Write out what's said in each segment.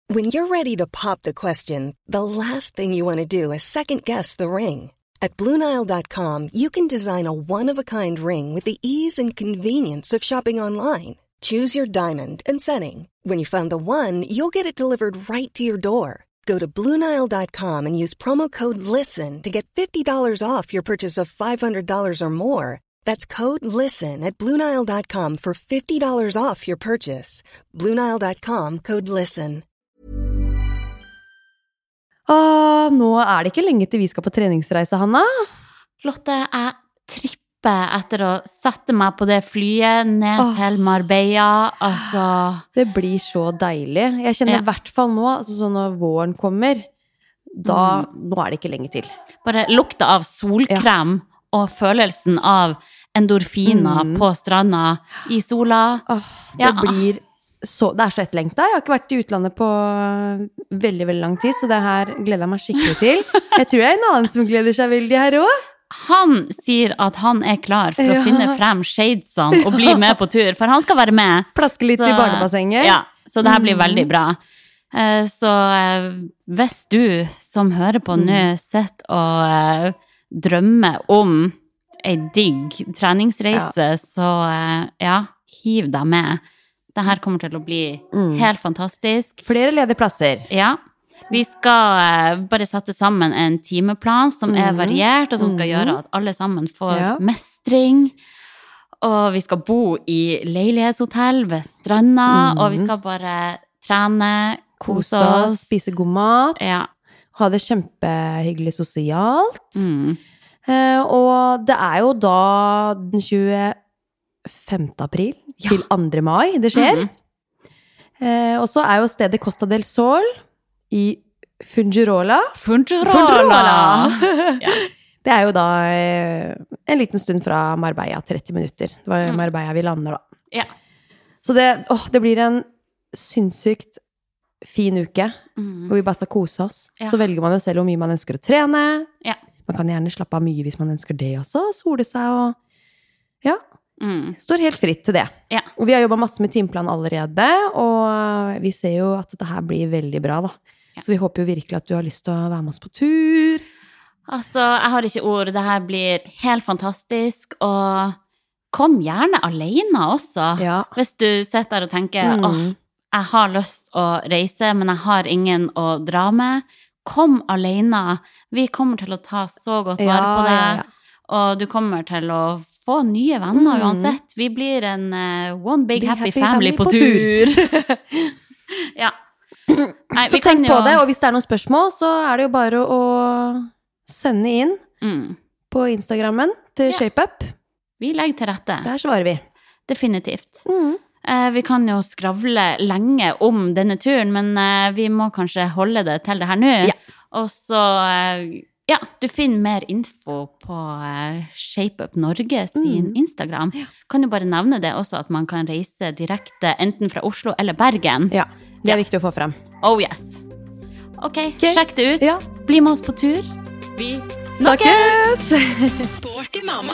When you're ready to pop the question, the last thing you want to do is second-guess the ring. At BlueNile.com, you can design a one-of-a-kind ring with the ease and convenience of shopping online. Choose your diamond and setting. When you find the one, you'll get it delivered right to your door. Go to BlueNile.com and use promo code LISTEN to get $50 off your purchase of $500 or more. That's code LISTEN at BlueNile.com for $50 off your purchase. BlueNile.com, code LISTEN. Nå det ikke lenge til vi skal på treningsreise, Hanna. Lotte, jeg tripper etter å sette meg på det flyet ned til Marbella. Altså... Det blir så deilig. Jeg kjenner I hvert fall nå, altså så når våren kommer, nå det ikke lenge til. Bare lukta av solkrem og følelsen av endorfiner på stranda I sola. Det blir... Så, det så etterlengta. Jeg har ikke vært I utlandet på veldig, veldig lang tid, så det her gleder jeg meg skikkelig til. Jeg tror jeg en annen som gleder seg veldig her også. Han sier at han klar for å finne frem shadesene og bli med på tur, for han skal være med. Plaske litt I barnebassenget. Ja, så det her blir veldig bra. Så hvis du som hører på nå sitter og drømmer om en digg treningsreise, så hiv deg med. Det her kommer til å bli helt fantastisk. Flere ledige plasser. Ja. Vi skal bare sette sammen en timeplan som variert, og som skal gjøre at alle sammen får mestring. Og vi skal bo I leilighetshotell ved stranda, og vi skal bare trene, kose oss. Spise god mat. Ha det kjempehyggelig sosialt. Og det jo da den 25. april til 2. mai det skjer. Og så jo stedet Costa del Sol I Fungirola. Det jo da en liten stund fra Marbella, 30 minutter. Det var Marbella vi lander da. Så det blir en sinnssykt fin uke, hvor vi bare skal kose oss. Så velger man jo selv hvor mye man ønsker å trene. Man kan gjerne slappe av mye hvis man ønsker det også, sole seg og står helt fritt til det. Og vi har jobbet masse med timeplan allerede, og vi ser jo at dette her blir veldig bra da. Så vi håper jo virkelig at du har lyst til å være med oss på tur. Altså, jeg har ikke ord. Det her blir helt fantastisk, og kom gjerne alene også. Hvis du sitter der og tenker, jeg har lyst å reise, men jeg har ingen å dra med. Kom alene. Vi kommer til å ta så godt vare på det, og du kommer til å få nye venner uansett. Vi blir en one big happy family på tur. Nei, så tenk på det, og hvis det noen spørsmål, så det jo bare å sende inn på Instagrammen til ShapeUp. Vi legger til rette. Der svarer vi. Definitivt. Vi kan jo skravle lenge om denne turen, men vi må kanskje holde det til det her nå. Og så... du finner mer info på ShapeUp Norge sin Instagram. Kan jo bare nevne det også, at man kan reise direkte enten fra Oslo eller Bergen. Ja, det viktig å få frem. Oh yes. Ok, sjekk det ut. Bli med oss på tur. Vi snakkes! Sporty mamma.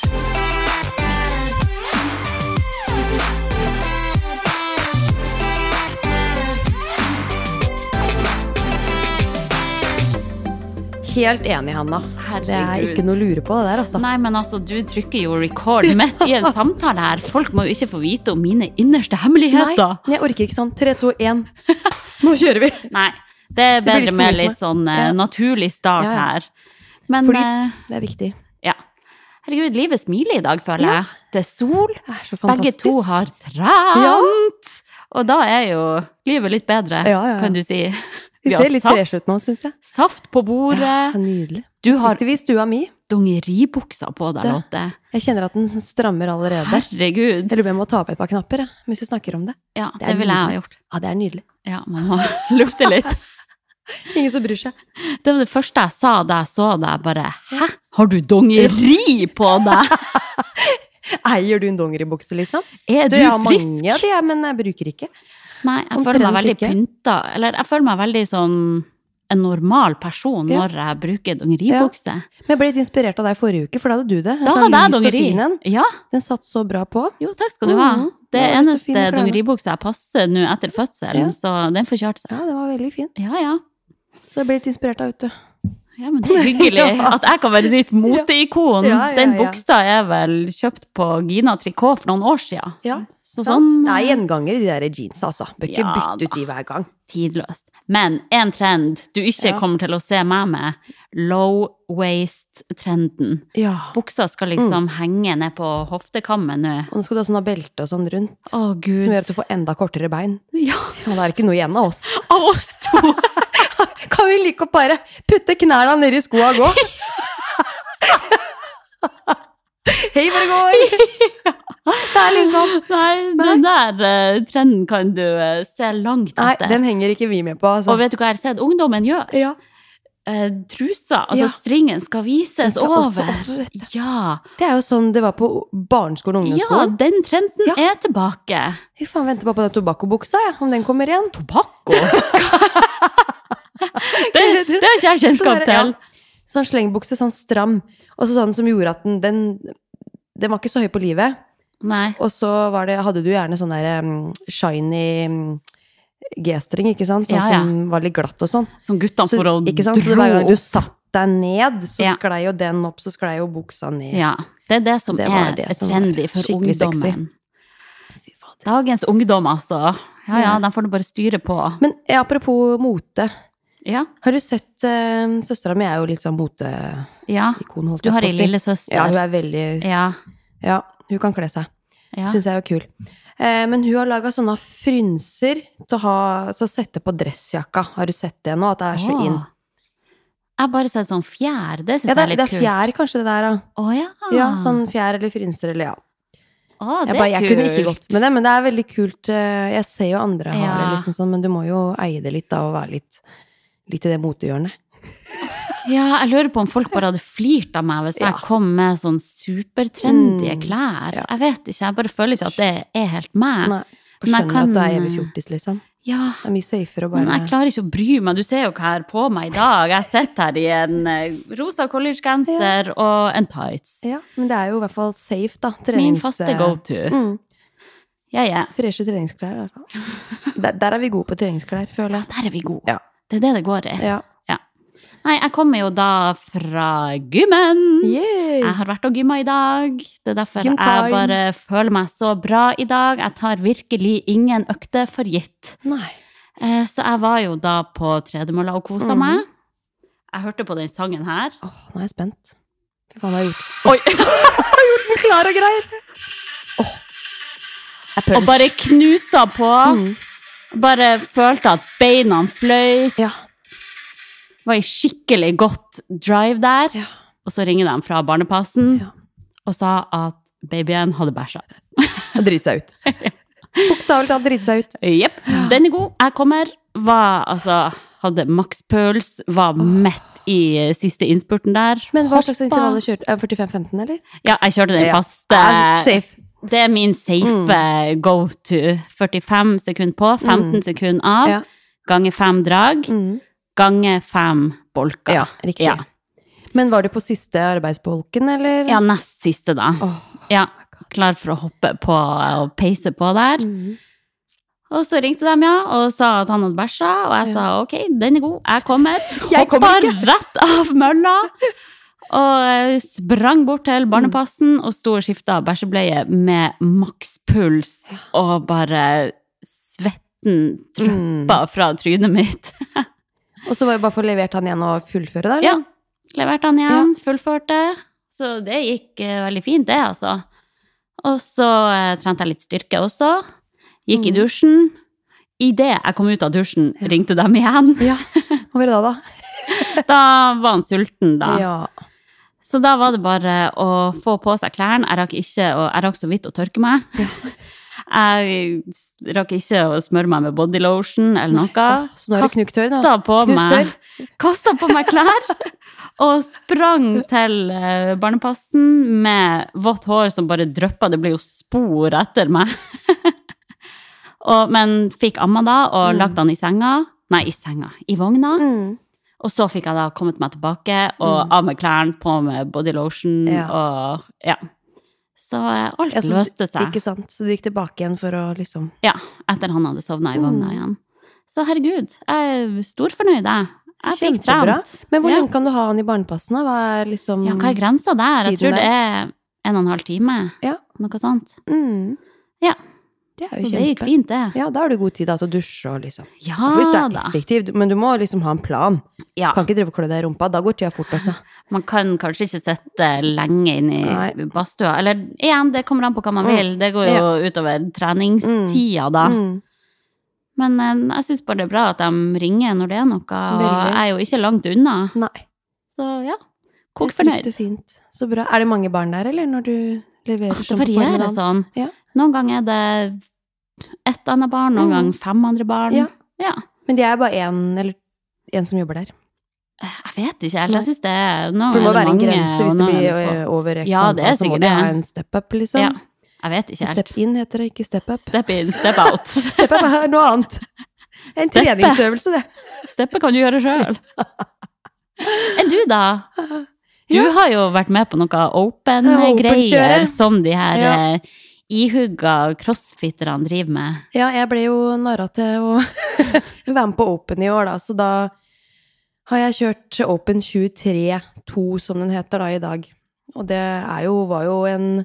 Helt enig, Hanna. Det ikke noe å lure på det der, altså. Nei, men altså, du trykker jo record midt I en samtale her. Folk må jo ikke få vite om mine innerste hemmeligheter. Nei, jeg orker ikke sånn. 3, 2, 1. Nå kjører vi. Nei, det bedre med litt sånn naturlig start her. Men, flyt, det viktig. Ja. Herregud, livet smiler I dag, føler jeg. Det sol. Det så fantastisk. Begge to har trent. Og da jo livet litt bedre, kan du si. Vi ser litt fresh ut nå, synes jeg. Saft på bordet. Ja, nydelig. Du har sitter vi I stua mi. Dongeribuksa på deg, Lotte. Jeg kjenner at den strammer allerede. Herregud. Jeg lurer må ta opp et par knapper, hvis vi snakker om det. Ja, det vil jeg ha gjort. Ja, det nydelig. Ja, man må lufte litt. Ingen som bryr seg. Det var det første jeg sa da jeg så deg, bare, hæ? Har du dongeri på deg? Eier du en dongeribukse, liksom? Du frisk? Jeg har mange av det, men jeg bruker ikke. Nei, jeg føler meg veldig pynta, eller jeg føler meg veldig sånn en normal person når jeg bruker dongeribukse. Men jeg ble litt inspirert av deg forrige uke, for da hadde du det. Da hadde jeg dongeri. Ja. Den satt så bra på. Jo, takk skal du ha. Det eneste dongeribukse jeg passer nå etter fødselen, så den får kjørt seg. Ja, den var veldig fin. Ja. Så jeg ble litt inspirert av ute. Ja, men det hyggelig at jeg kan være ditt moteikon. Den buksa vel kjøpt på Gina Tricot for noen år siden. Ja, sånn. Det gjenganger i de der jeans, altså. Bør ikke bytte ut de hver gang. Tidløst. Men en trend du ikke kommer til å se meg med, low waist-trenden. Ja. Buksa skal liksom henge ned på hoftekammen nå. Og nå skal du ha sånn belte og sånn rundt. Gud. Som gjør at du får enda kortere bein. Ja. Det ikke noe igjen av oss. Av oss to! Kan vi like å bare putte knærne ned i skoa og gå? Hei, hvor det går! Det liksom... Nei, den der trenden kan du se langt etter. Nei, den henger ikke vi med på. Altså. Og vet du hva jeg har sett ungdommen gjør? Ja. Trusa, altså stringen skal vises over. Ja. Det jo sånn det var på barneskolen og ungdomsskolen. Ja, den trenden tilbake. Fy faen, venter bare på den tobakkobuksa, om den kommer igjen. Tobakko? det har ikke jeg kjennskap til. Sånn slengbukse, sånn stram. Og så sånn som gjorde at den var ikke så høy på livet. Nei. Og så hadde du gjerne sånn der shiny G-string, ikke sant? Sånn som var litt glatt og sånn. Som guttene for å ikke sant? Så hver gang du satt deg ned, så sklei jo den opp, så sklei jo buksa ned. Ja, det det som trendy for ungdommen. Dagens ungdom, altså. Ja, de får det bare styre på. Men apropos mote. Ja. Har du sett, søstera mi jo litt sånn mote-ikon, holdt jeg på å si. Du har en lille søster. Ja, hun veldig... Ja, hun kan kle seg. Synes jeg kul. Men hun har laget sånne frynser til å sette på dressjakka. Har du sett det nå, at det så inn? Jeg har bare sett sånn fjær, det synes jeg litt kult. Det fjær kanskje det der, da. Ja, sånn fjær eller frynser, eller jeg kunne ikke gått med det, men det veldig kult. Jeg ser jo andre har det liksom sånn, men du må jo eie det litt da, og være litt i det motehjørnet. Ja, jeg lurer på om folk bare hadde flirt av meg hvis jeg kom med sånn supertrendige klær. Jeg vet ikke, jeg bare føler ikke at det helt meg. Nei, for skjønner at du evig fjortis, liksom. Ja. Det mye safer å bare... Men jeg klarer ikke å bry meg. Du ser jo hva jeg har på meg i dag. Jeg sitter her i en rosa collegegenser og en tights. Ja, men det jo i hvert fall safe, da. Min faste go-to. Ja. Freshe treningsklær, i hvert fall. Der vi gode på treningsklær, føler jeg. Ja, der vi gode. Ja. Det det går i. Ja. Nei, jeg kommer jo da fra gymmen. Yay. Jeg har vært og gymmet i dag. Det derfor jeg bare føler meg så bra i dag. Jeg tar virkelig ingen økte for gitt. Nei. Så jeg var jo da på tredemølla og koset meg. Jeg hørte på den sangen her. Nå jeg spent. Hva faen har jeg gjort? Oi! Jeg har gjort den klar og greier. Og bare knusa på. Bare følte at beina fløyt. Ja. Var i skikkelig godt drive der, og så ringer de fra barnepassen og sa at babyen hadde bæsja. Og drite seg ut. Bokstavelig talt drite seg ut. Jepp, den god. Jeg kommer, hadde makspuls, var mett i siste innspurten der. Men hva slags intervall kjørte? 45-15, eller? Ja, jeg kjørte den faste. Safe. Det min safe go-to. 45 sekunder på, 15 sekunder av, ganger 5 drag. Gange 5 bolker. Ja, riktig. Ja. Men var du på siste arbeidsbolken, eller? Ja, nest siste da. Ja, klar for å hoppe på og peise på der. Og så ringte de, og sa at han hadde bæsja, og jeg sa, ok, den god, jeg kommer. Hoppa rett av mølla, og sprang bort til barnepassen, og sto og skiftet bæsjebleie med makspuls, og bare svetten truppa fra trynet mitt. Og så var det bare for å levert han igjen og fullføre der? Ja, levert han igjen, fullførte. Så det gikk veldig fint, det, altså. Og så trente jeg litt styrke også. Gikk i dusjen. I det jeg kom ut av dusjen, ringte dem igjen. Ja, hva var det da? Da var han sulten, da. Ja. Så da var det bare å få på seg klærne. Jeg rakk så vidt å tørke meg. Jeg rakk ikke å smøre meg med body lotion eller noe. Så nå det knuktør, da. Kastet på meg klær og sprang til barnepassen med vått hår som bare drøppa. Det ble jo spor etter meg. Men fikk amma da og lagt han i senga. Nei, i senga. I vogna. Og så fikk jeg da kommet meg tilbake, og av med klærne, på med body lotion, og Så alt løste seg. Ikke sant? Så du gikk tilbake igjen for å liksom... Ja, etter han hadde sovnet i vogna igjen. Så herregud, jeg storfornøyd jeg. Jeg fikk trent. Men hvor lenge kan du ha han i barnepassene? Hva er liksom... Ja, hva er grensa der? Jeg tror det er 1,5 time. Ja. Noe sånt. Ja. Det er jo så det gikk fint, det. Ja, da har du god tid da, til å dusje og liksom. Ja, hvis du er effektiv, men du må liksom ha en plan. Ja. Kan ikke drive og klø deg i rumpa, da går tida fort også. Man kan kanskje ikke sette lenge inn i badstua. Eller igjen, det kommer an på hva man vil. Det går jo utover treningstida da. Men jeg synes bare det er bra at de ringer når det er noe, og jeg er jo ikke langt unna. Nei. Så ja, kok fornøyd. Det er fint. Så bra. Er det mange barn der, eller når du leverer det varierer sånn. Ja. Noen ganger er det ett annet barn, noen ganger 5 andre barn. Ja. Men det er bare en som jobber der. Jeg vet ikke helt, jeg synes det er noe. For det må være en grense hvis det blir over x antall, så må det ha en step-up, liksom. Ja. Jeg vet ikke helt. Step in heter det, ikke step up. Step in, step out. Step up er noe annet. En treningsøvelse, det. Steppe kan du gjøre selv. Enn du da? Du har jo vært med på noe open-greier som de her ihugga crossfitterne driver med. Ja, jeg ble jo narret til å være med på open i år da, så da har jeg kjørt open 23-2 som den heter da i dag. Og det var jo en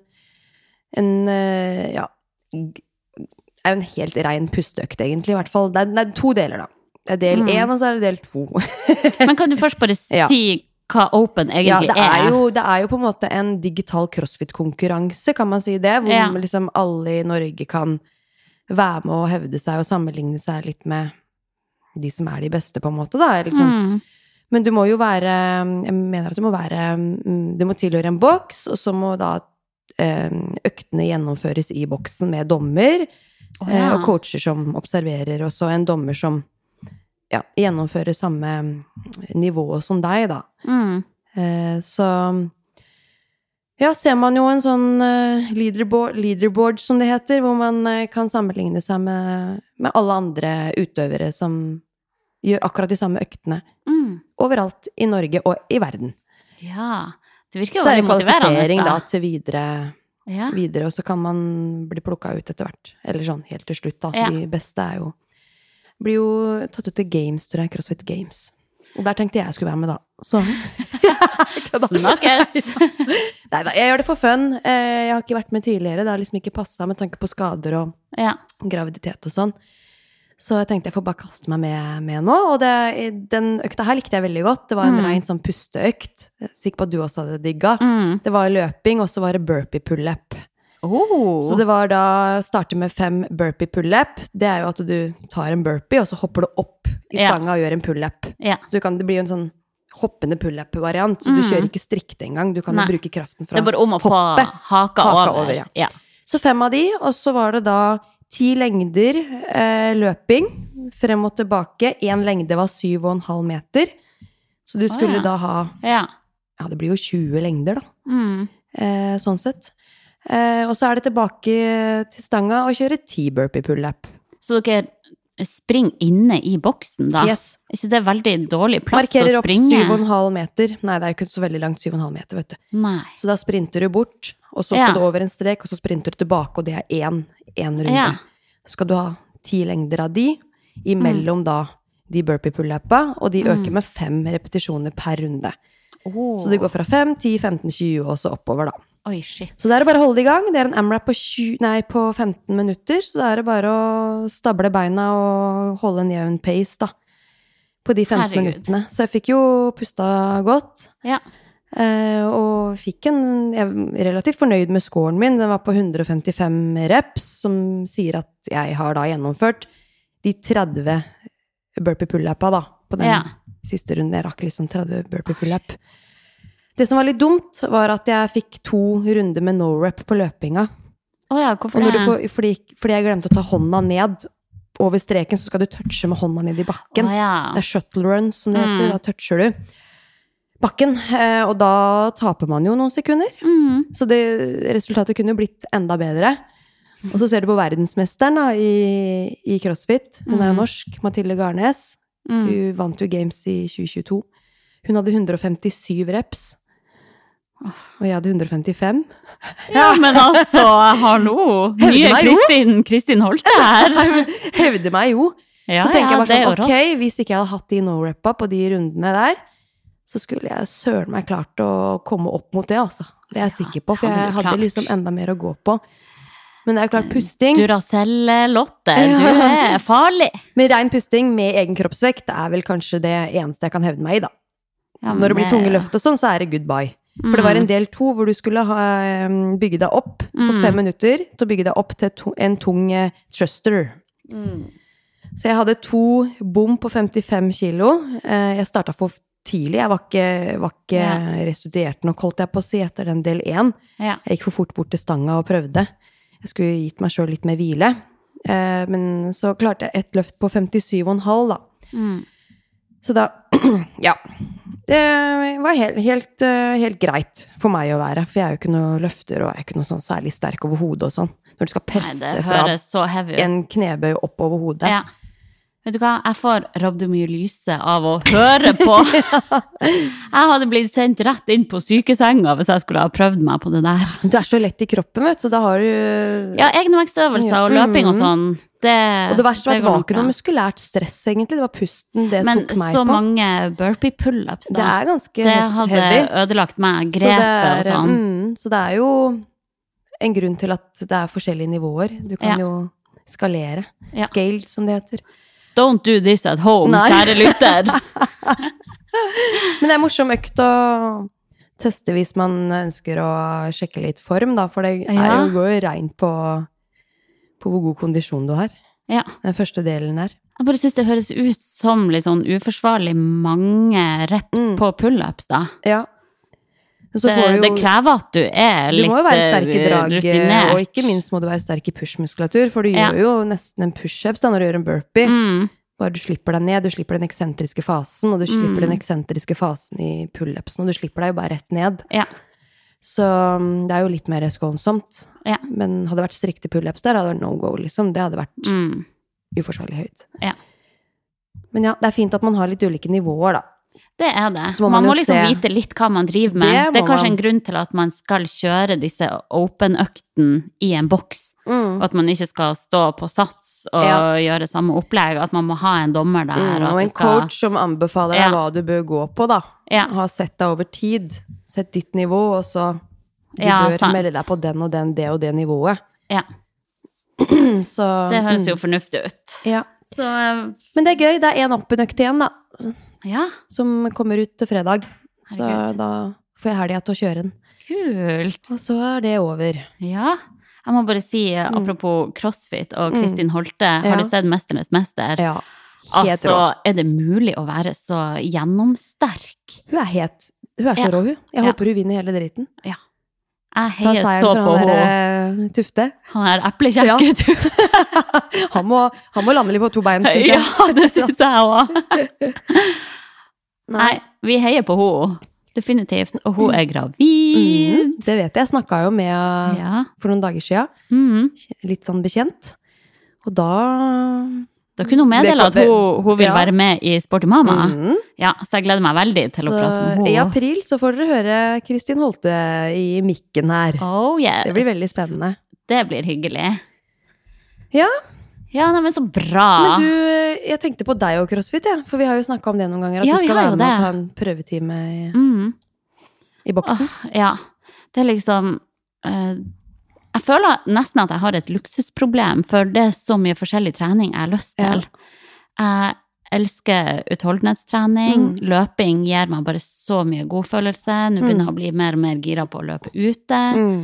helt ren pusteøkt egentlig, i hvert fall. Det er 2 deler da. Det er del 1, og så er det del 2. Men kan du først bare si hva open egentlig er? Det er jo på en måte en digital crossfit-konkurranse, kan man si det, hvor liksom alle i Norge kan være med og hevde seg og sammenligne seg litt med de som er de beste, på en måte, da. Liksom. Men du må jo være, jeg mener at du må tilhøre en boks, og så må da øktene gjennomføres i boksen med dommer, og coacher som observerer, og så en dommer som gjennomfører samme nivå som deg, da. Så ser man jo en sånn leaderboard som det heter, hvor man kan sammenligne seg med alle andre utøvere som gjør akkurat de samme øktene overalt i Norge og i verden. Ja, det virker jo veldig motiverende. Så er det kvalifisering da til videre, og så kan man bli plukket ut etter hvert. Eller sånn, helt til slutt da. De beste blir jo tatt ut til Games, tror jeg, CrossFit Games. Og der tenkte jeg skulle være med da. Så. Snakkes! Neida, jeg gjør det for fun. Jeg har ikke vært med tidligere. Det har liksom ikke passet med tanke på skader og graviditet og sånn. Så jeg tenkte jeg får bare kaste meg med nå. Og den økta her likte jeg veldig godt. Det var en ren sånn pusteøkt. Jeg er sikker på at du også hadde digget. Det var løping, og så var det burpee pull-up. Så det var da starte med 5 burpee pull-up. Det er jo at du tar en burpee, og så hopper du opp i stanga og gjør en pull-up. Så det blir jo en sånn hoppende pull-up-variant, så du kjører ikke strikte engang. Du kan jo bruke kraften fra hoppe. Det er bare om å få haka over. Så 5 av de, og så var det da 10 lengder løping, frem og tilbake. 1 lengde var 7,5 meter. Så du skulle da ha... Ja, det blir jo 20 lengder da. Sånn sett. Og så er det tilbake til stanga og kjøre 10 burpee pull-up. Så dere springer inne i boksen da? Yes. Er ikke det veldig dårlig plass markerer å springe? Markerer opp 7,5 meter. Nei, det er jo ikke så veldig langt 7,5 meter, vet du. Nei. Så da sprinter du bort, og så skal du over en strek, og så sprinter du tilbake, og det er en runde. Så skal du ha 10 lengder av de, imellom da de burpee pull-uppa, og de øker med 5 repetisjoner per runde. Så det går fra 5, 10, 15, 20, og så oppover da. Oi, shit. Så det er bare å holde i gang. Det er en AMRAP på 15 minutter, så det er bare å stable beina og holde en jevn pace da, på de 15 minuttene. Så jeg fikk jo pusta godt. Ja. Og jeg er relativt fornøyd med scoren min. Den var på 155 reps, som sier at jeg har da gjennomført de 30 burpee pull-uppa da, på den siste runden. Jeg rakk liksom 30 burpee pull-up. Det som var litt dumt, var at jeg fikk 2 runder med no-rep på løpinga. Hvorfor det? Fordi jeg glemte å ta hånda ned over streken, så skal du touche med hånda ned i bakken. Det er shuttle run, som det heter. Da toucher du bakken, og da taper man jo noen sekunder. Så resultatet kunne jo blitt enda bedre. Og så ser du på verdensmesteren da, i CrossFit. Hun er norsk, Mathilde Garnes. Hun vant jo Games i 2022. Hun hadde 157 reps. Og jeg hadde 155. Ja, men altså, hallo! Nye Kristin Holte her. Hevde meg jo. Ja, så tenker jeg bare sånn, ok, hvis ikke jeg hadde hatt de no-rep-a på de rundene der, så skulle jeg søren meg klart å komme opp mot det, altså. Det er jeg sikker på, for jeg hadde liksom enda mer å gå på. Men det er jo klart pusting. Duracell-Lotte, du farlig. Med ren pusting, med egen kroppsvekt, det vel kanskje det eneste jeg kan hevde meg i, da. Ja, når det blir tunge løft og sånn, så det goodbye. For det var en del 2 hvor du skulle bygge deg opp for 5 minutter til å bygge deg opp til en tung thruster. Så jeg hadde 2 bom på 55 kilo. Jeg startet for tidlig. Jeg var ikke restituert nok, holdt jeg på å si, etter den del 1. Ja. Jeg gikk for fort bort til stanga og prøvde. Jeg skulle gitt meg selv litt mer hvile. Men så klarte jeg et løft på 57,5 da. Så da, ja. Det var helt greit for meg å være, for jeg jo ikke noe løfter, og jeg ikke noe sånn særlig sterk over hodet og sånn. Når du skal presse fra en knebøy opp over hodet. Ja. Vet du hva, jeg får rabdomyolyse av å høre på. Jeg hadde blitt sendt rett inn på sykesenga hvis jeg skulle ha prøvd meg på det der. Du så lett i kroppen, vet du, så da har du... Ja, egenvektsøvelser og løping og sånn. Og det verste var at det var ikke noe muskulært stress egentlig, det var pusten det tok meg på. Men så mange burpee pull-ups da. Det ganske heavy. Det hadde ødelagt meg, grepet og sånn. Så det jo en grunn til at det forskjellige nivåer. Du kan jo skalere. Scaled, som det heter. Don't do this at home, kjære lytter. Men det morsom økt å teste hvis man ønsker å sjekke litt form, da, for det går jo regn på hvor god kondisjon du har. Ja. Den første delen her. Jeg bare synes det høres ut som litt sånn uforsvarlig mange reps på pull-ups, da. Ja. Det krever at du litt rutinert. Du må jo være sterk i drag, rutinert. Og ikke minst må du være sterk i push-muskulatur, for du gjør jo nesten en push-ups da, når du gjør en burpee. Bare du slipper deg ned, du slipper den eksentriske fasen, og du slipper den eksentriske fasen i pull-upsen, og du slipper deg jo bare rett ned. Ja. Så det jo litt mer skånsomt. Ja. Men hadde det vært strikte pull-ups der, hadde det vært no-go, liksom. Det hadde vært uforsvarlig høyt. Ja. Men ja, det fint at man har litt ulike nivåer, da. Det det. Man må liksom vite litt hva man driver med. Det kanskje en grunn til at man skal kjøre disse open-økten i en boks, og at man ikke skal stå på sats og gjøre samme opplegg, at man må ha en dommer der. Og en coach som anbefaler deg hva du bør gå på, da. Ha sett deg over tid, sett ditt nivå, og så du bør melde deg på den og den, det og det nivået. Ja. Så, det høres jo fornuftig ut. Ja. Så, men det gøy, det en open-økt igjen, da. Ja. Som kommer ut til fredag. Så da får jeg helgen til å kjøre den. Kult. Og så det over. Ja. Jeg må bare si, apropos CrossFit og Kristin Holte, har du sett Mesternes Mester? Ja. Altså, det mulig å være så gjennomsterk? Hun så rå, hun. Jeg håper hun vinner hele dritten. Ja. Jeg heier så på henne. Tufte. Han eplekjekke Tufte. han må lande litt på 2 bein. Ja, det synes jeg også. Nei, vi heier på henne. Definitivt. Og hun gravid. Det vet jeg. Jeg snakket jo med for noen dager siden. Litt sånn bekjent. Og Da kunne hun meddele at hun vil være med i Sporty Mama. Ja, så jeg gleder meg veldig til å prate med henne. I april så får dere høre Kristin Holte i mikken her. Oh yes. Det blir veldig spennende. Det blir hyggelig. Ja. Ja, men så bra. Men du, jeg tenkte på deg og CrossFit, for vi har jo snakket om det noen ganger, at du skal være med og ta en prøvetime i boksen. Ja, det liksom... Jeg føler nesten at jeg har et luksusproblem, for det så mye forskjellig trening jeg har lyst til. Jeg elsker utholdenhetstrening. Løping gir meg bare så mye godfølelse. Nå begynner jeg å bli mer og mer gira på å løpe ute.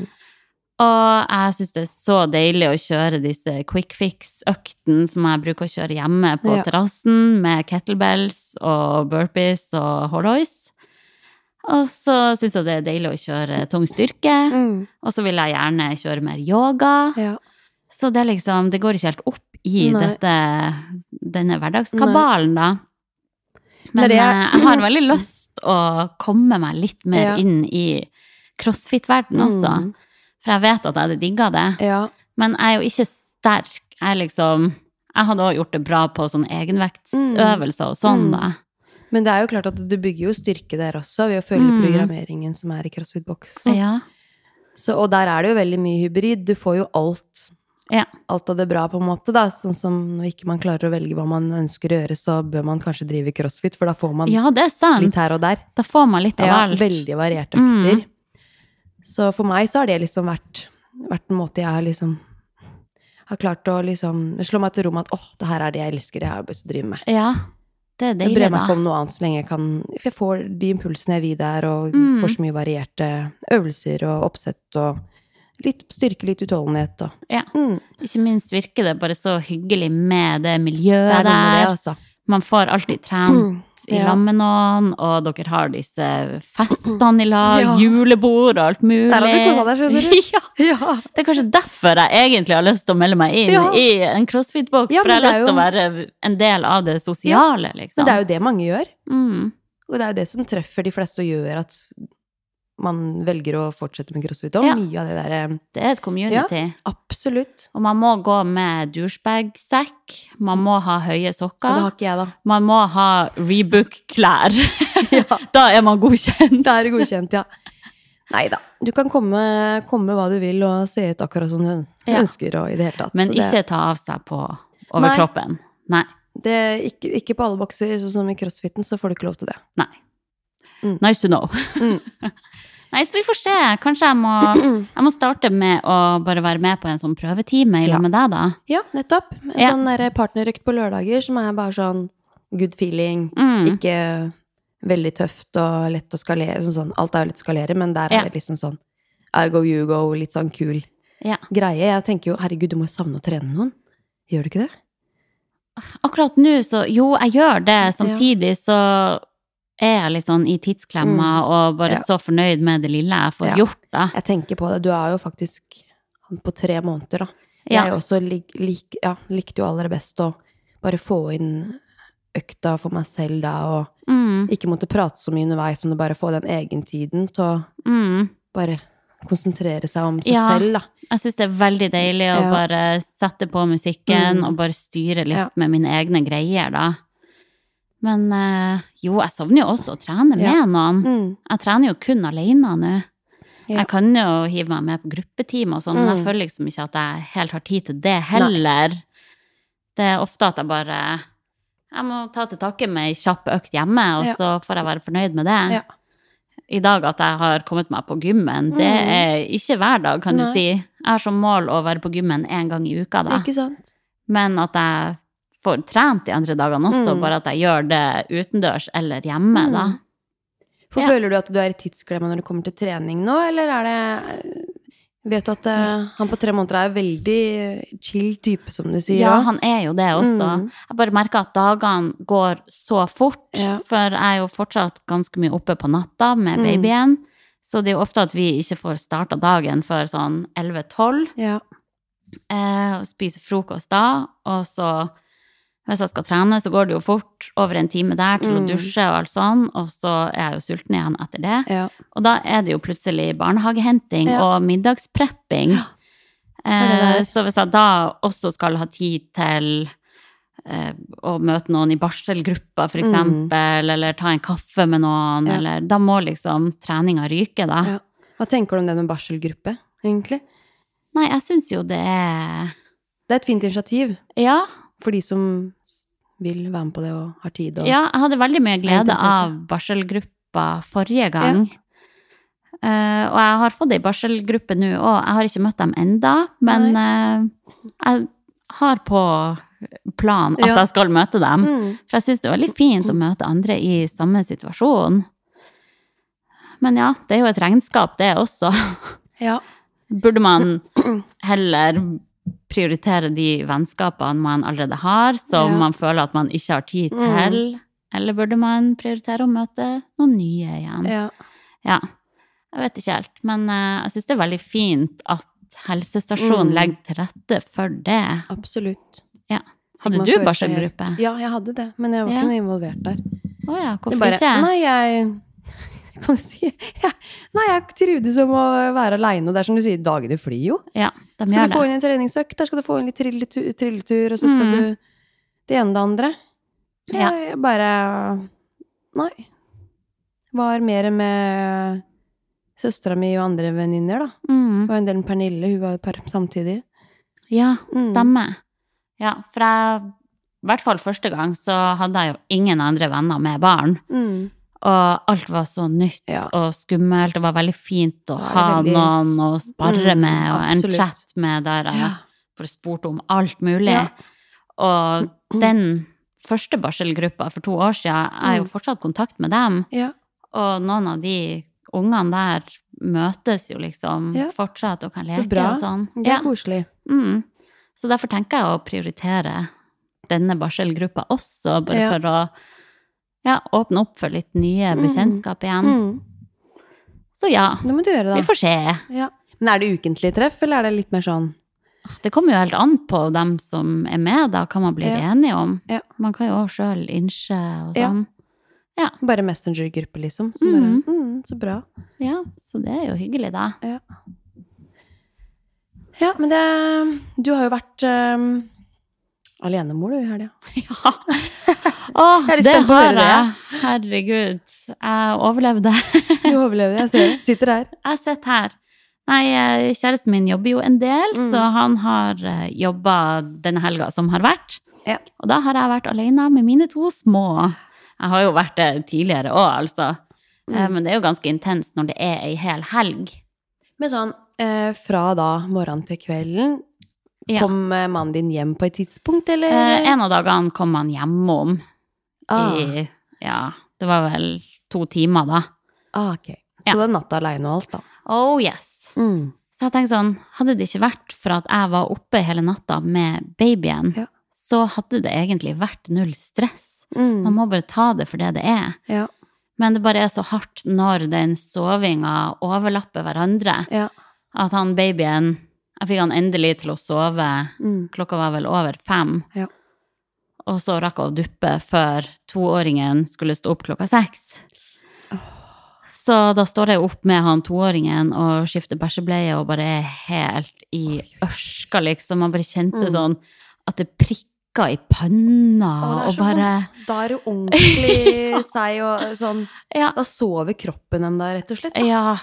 Og jeg synes det så deilig å kjøre disse quick fix-økten som jeg bruker å kjøre hjemme på terrassen med kettlebells og burpees og hollois. Og så synes jeg det deilig å kjøre tung styrke, og så vil jeg gjerne kjøre mer yoga. Ja. Så det liksom, det går ikke helt opp i denne hverdagskabalen da. Men jeg har veldig lyst å komme meg litt mer inn i CrossFit-verden også. For jeg vet at jeg hadde digget det. Ja. Men jeg jo ikke sterk. Jeg jeg hadde også gjort det bra på sånne egenvektsøvelser og sånn da. Men det jo klart at du bygger jo styrke der også, ved å følge programmeringen som i CrossFit-boksen. Ja. Så, og der det jo veldig mye hybrid. Du får jo alt av det bra på en måte, da. Sånn som når ikke man klarer å velge hva man ønsker å gjøre, så bør man kanskje drive CrossFit, for da får man litt her og der. Da får man litt av alt. Veldig varierte økter. Så for meg så har det liksom vært en måte jeg har klart å liksom slå meg til rom at, det her det jeg elsker, det har jeg best å drive med. Ja, det deilig da. Jeg bryr meg ikke om noe annet så lenge for jeg får de impulsene jeg vil der, og får så mye varierte øvelser og oppsett, og litt styrke, litt utholdenhet. Ikke minst virker det bare så hyggelig med det miljøet der. Det, altså. Man får alltid trent i lag med noen, og dere har disse festene i lag, julebord og alt mulig. Der har du koset deg, skjønner du? Ja. Det kanskje derfor jeg egentlig har lyst til å melde meg inn i en CrossFit-boks, for jeg har lyst til å være en del av det sosiale, liksom. Men det jo det mange gjør. Og det jo det som treffer de fleste og gjør at man velger å fortsette med CrossFit og mye av det der. Det et community. Ja, absolutt. Og man må gå med douchebag-sekk, man må ha høye sokker. Og det har ikke jeg da. Man må ha Reebok-klær. Da man godkjent. Da det godkjent, ja. Neida, du kan komme hva du vil og se ut akkurat som du ønsker og i det hele tatt. Men ikke ta av seg på overkroppen. Nei. Det ikke på alle bokser, sånn som i CrossFiten, så får du ikke lov til det. Nei. Nice to know. Nei, så vi får se. Kanskje jeg må starte med å bare være med på en sånn prøvetime i lag med deg da. Ja, nettopp. En sånn der partnerøkt på lørdager som bare sånn good feeling, ikke veldig tøft og lett å skalere. Sånn, alt jo lett å skalere, men der det liksom sånn I go, you go, litt sånn kul greie. Jeg tenker jo, herregud, du må jo savne å trene noen. Gjør du ikke det? Akkurat nå så, jo, jeg gjør det. Samtidig så jeg litt sånn i tidsklemma og bare så fornøyd med det lille jeg får gjort da. Jeg tenker på det. Du jo faktisk på 3 måneder da. Jeg også likte jo aller best å bare få inn økta for meg selv da, og ikke måtte prate så mye underveis, men bare få den egentiden til å bare konsentrere seg om seg selv da. Jeg synes det veldig deilig å bare sette på musikken og bare styre litt med mine egne greier da. Men jo, jeg savner jo også å trene med noen. Jeg trener jo kun alene nå. Jeg kan jo hive meg med på gruppetime og sånn, men jeg føler liksom ikke at jeg helt har tid til det heller. Det ofte at jeg må ta til takke med en kjapp økt hjemme, og så får jeg være fornøyd med det. I dag at jeg har kommet meg på gymmen, det ikke hver dag, kan du si. Jeg har som mål å være på gymmen 1 gang i uka da. Ikke sant? Men at jeg får trent de andre dagene også, bare at jeg gjør det utendørs eller hjemme da. For føler du at du i tidsklemma når du kommer til trening nå, eller det... Vet du at han på 3 måneder veldig chill type, som du sier? Ja, han jo det også. Jeg bare merker at dagene går så fort, for jeg jo fortsatt ganske mye oppe på natta med babyen, så det jo ofte at vi ikke får startet dagen før sånn 11-12. Spise frokost da, og så hvis jeg skal trene, så går det jo fort over 1 time der til å dusje og alt sånn, og så jeg jo sulten igjen etter det. Og da det jo plutselig barnehagehenting og middagsprepping. Så hvis jeg da også skal ha tid til å møte noen i barselgruppa for eksempel, eller ta en kaffe med noen, eller da må liksom treninga ryke da. Hva tenker du om det med barselgruppe, egentlig? Nei, jeg synes jo det Det et fint initiativ. Ja. For de som vil være med på det og har tid. Ja, jeg hadde veldig mye glede av barselgruppa forrige gang. Og jeg har fått en barselgruppe nå, og jeg har ikke møtt dem enda, men jeg har på plan at jeg skal møte dem. For jeg synes det veldig fint å møte andre i samme situasjon. Men ja, det jo et regnskap det også. Burde man heller prioritere de vennskapene man allerede har, som man føler at man ikke har tid til, eller burde man prioritere å møte noen nye igjen? Ja, jeg vet ikke helt, men jeg synes det veldig fint at helsestasjonen legger til rette for det. Absolutt. Ja. Hadde du barselgruppe? Ja, jeg hadde det, men jeg var ikke noe involvert der. Åja, hvorfor ikke? Nei, kan du si? Nei, jeg trivdes som å være alene, og det som du sier, dagene flyr jo. Ja, de gjør det. Skal du få inn en treningsøkt, der skal du få inn litt trilletur, og så skal du det ene det andre. Jeg bare, nei. Var mer med søstera mi og andre venninner, da. Det var en del med Pernille, hun var jo samtidig. Ja, stemmer. Ja, for i hvert fall første gang så hadde jeg jo ingen andre venner med barn. Og alt var så nytt og skummelt. Det var veldig fint å ha noen å sparre med, og en chat med der jeg bare spurte om alt mulig. Og den første barselgruppa for 2 år siden, jeg jo fortsatt kontakt med dem. Og noen av de ungene der møtes jo liksom fortsatt og kan leke og sånn. Det koselig. Så derfor tenker jeg å prioritere denne barselgruppa også, bare for å åpne opp for litt nye bekjentskap igjen. Så det må du gjøre da. Vi får se. Men det ukentlig treff, eller det litt mer sånn? Det kommer jo helt an på dem som med da, hva man blir enige om. Man kan jo også selv innse og sånn. Bare messengergruppe liksom. Så, bare, så bra. Ja, så det jo hyggelig da. Ja, men du har jo vært alenemor du her, Ja. Det har jeg. Herregud, jeg overlevde. Du overlevde, jeg ser det. Sitter her. Jeg sitter her. Nei, kjæresten min jobber jo en del, så han har jobbet denne helga som har vært. Og da har jeg vært alene med mine 2 små. Jeg har jo vært det tidligere også, altså. Men det jo ganske intenst når det en hel helg. Men sånn, fra da morgen til kvelden, kom mannen din hjem på et tidspunkt, eller? En av dagene kom han hjemom. Det var vel 2 timer da. Ok. Så det natta alene og alt da? Oh yes. Så jeg tenkte sånn, hadde det ikke vært for at jeg var oppe hele natta med babyen, så hadde det egentlig vært null stress. Man må bare ta det for det det Men det bare så hardt når den sovinga overlapper hverandre. At han babyen, jeg fikk han endelig til å sove, klokka var vel over 5. Og så rakk å duppe før 2-åringen skulle stå opp klokka 6. Så da står jeg opp med han 2-åringen og skifter bæsjebleie og bare helt i ørska, liksom. Man bare kjente sånn at det prikka i panna. Og bare... Da det ordentlig seg og sånn. Da sover kroppen den der, rett og slett. Da.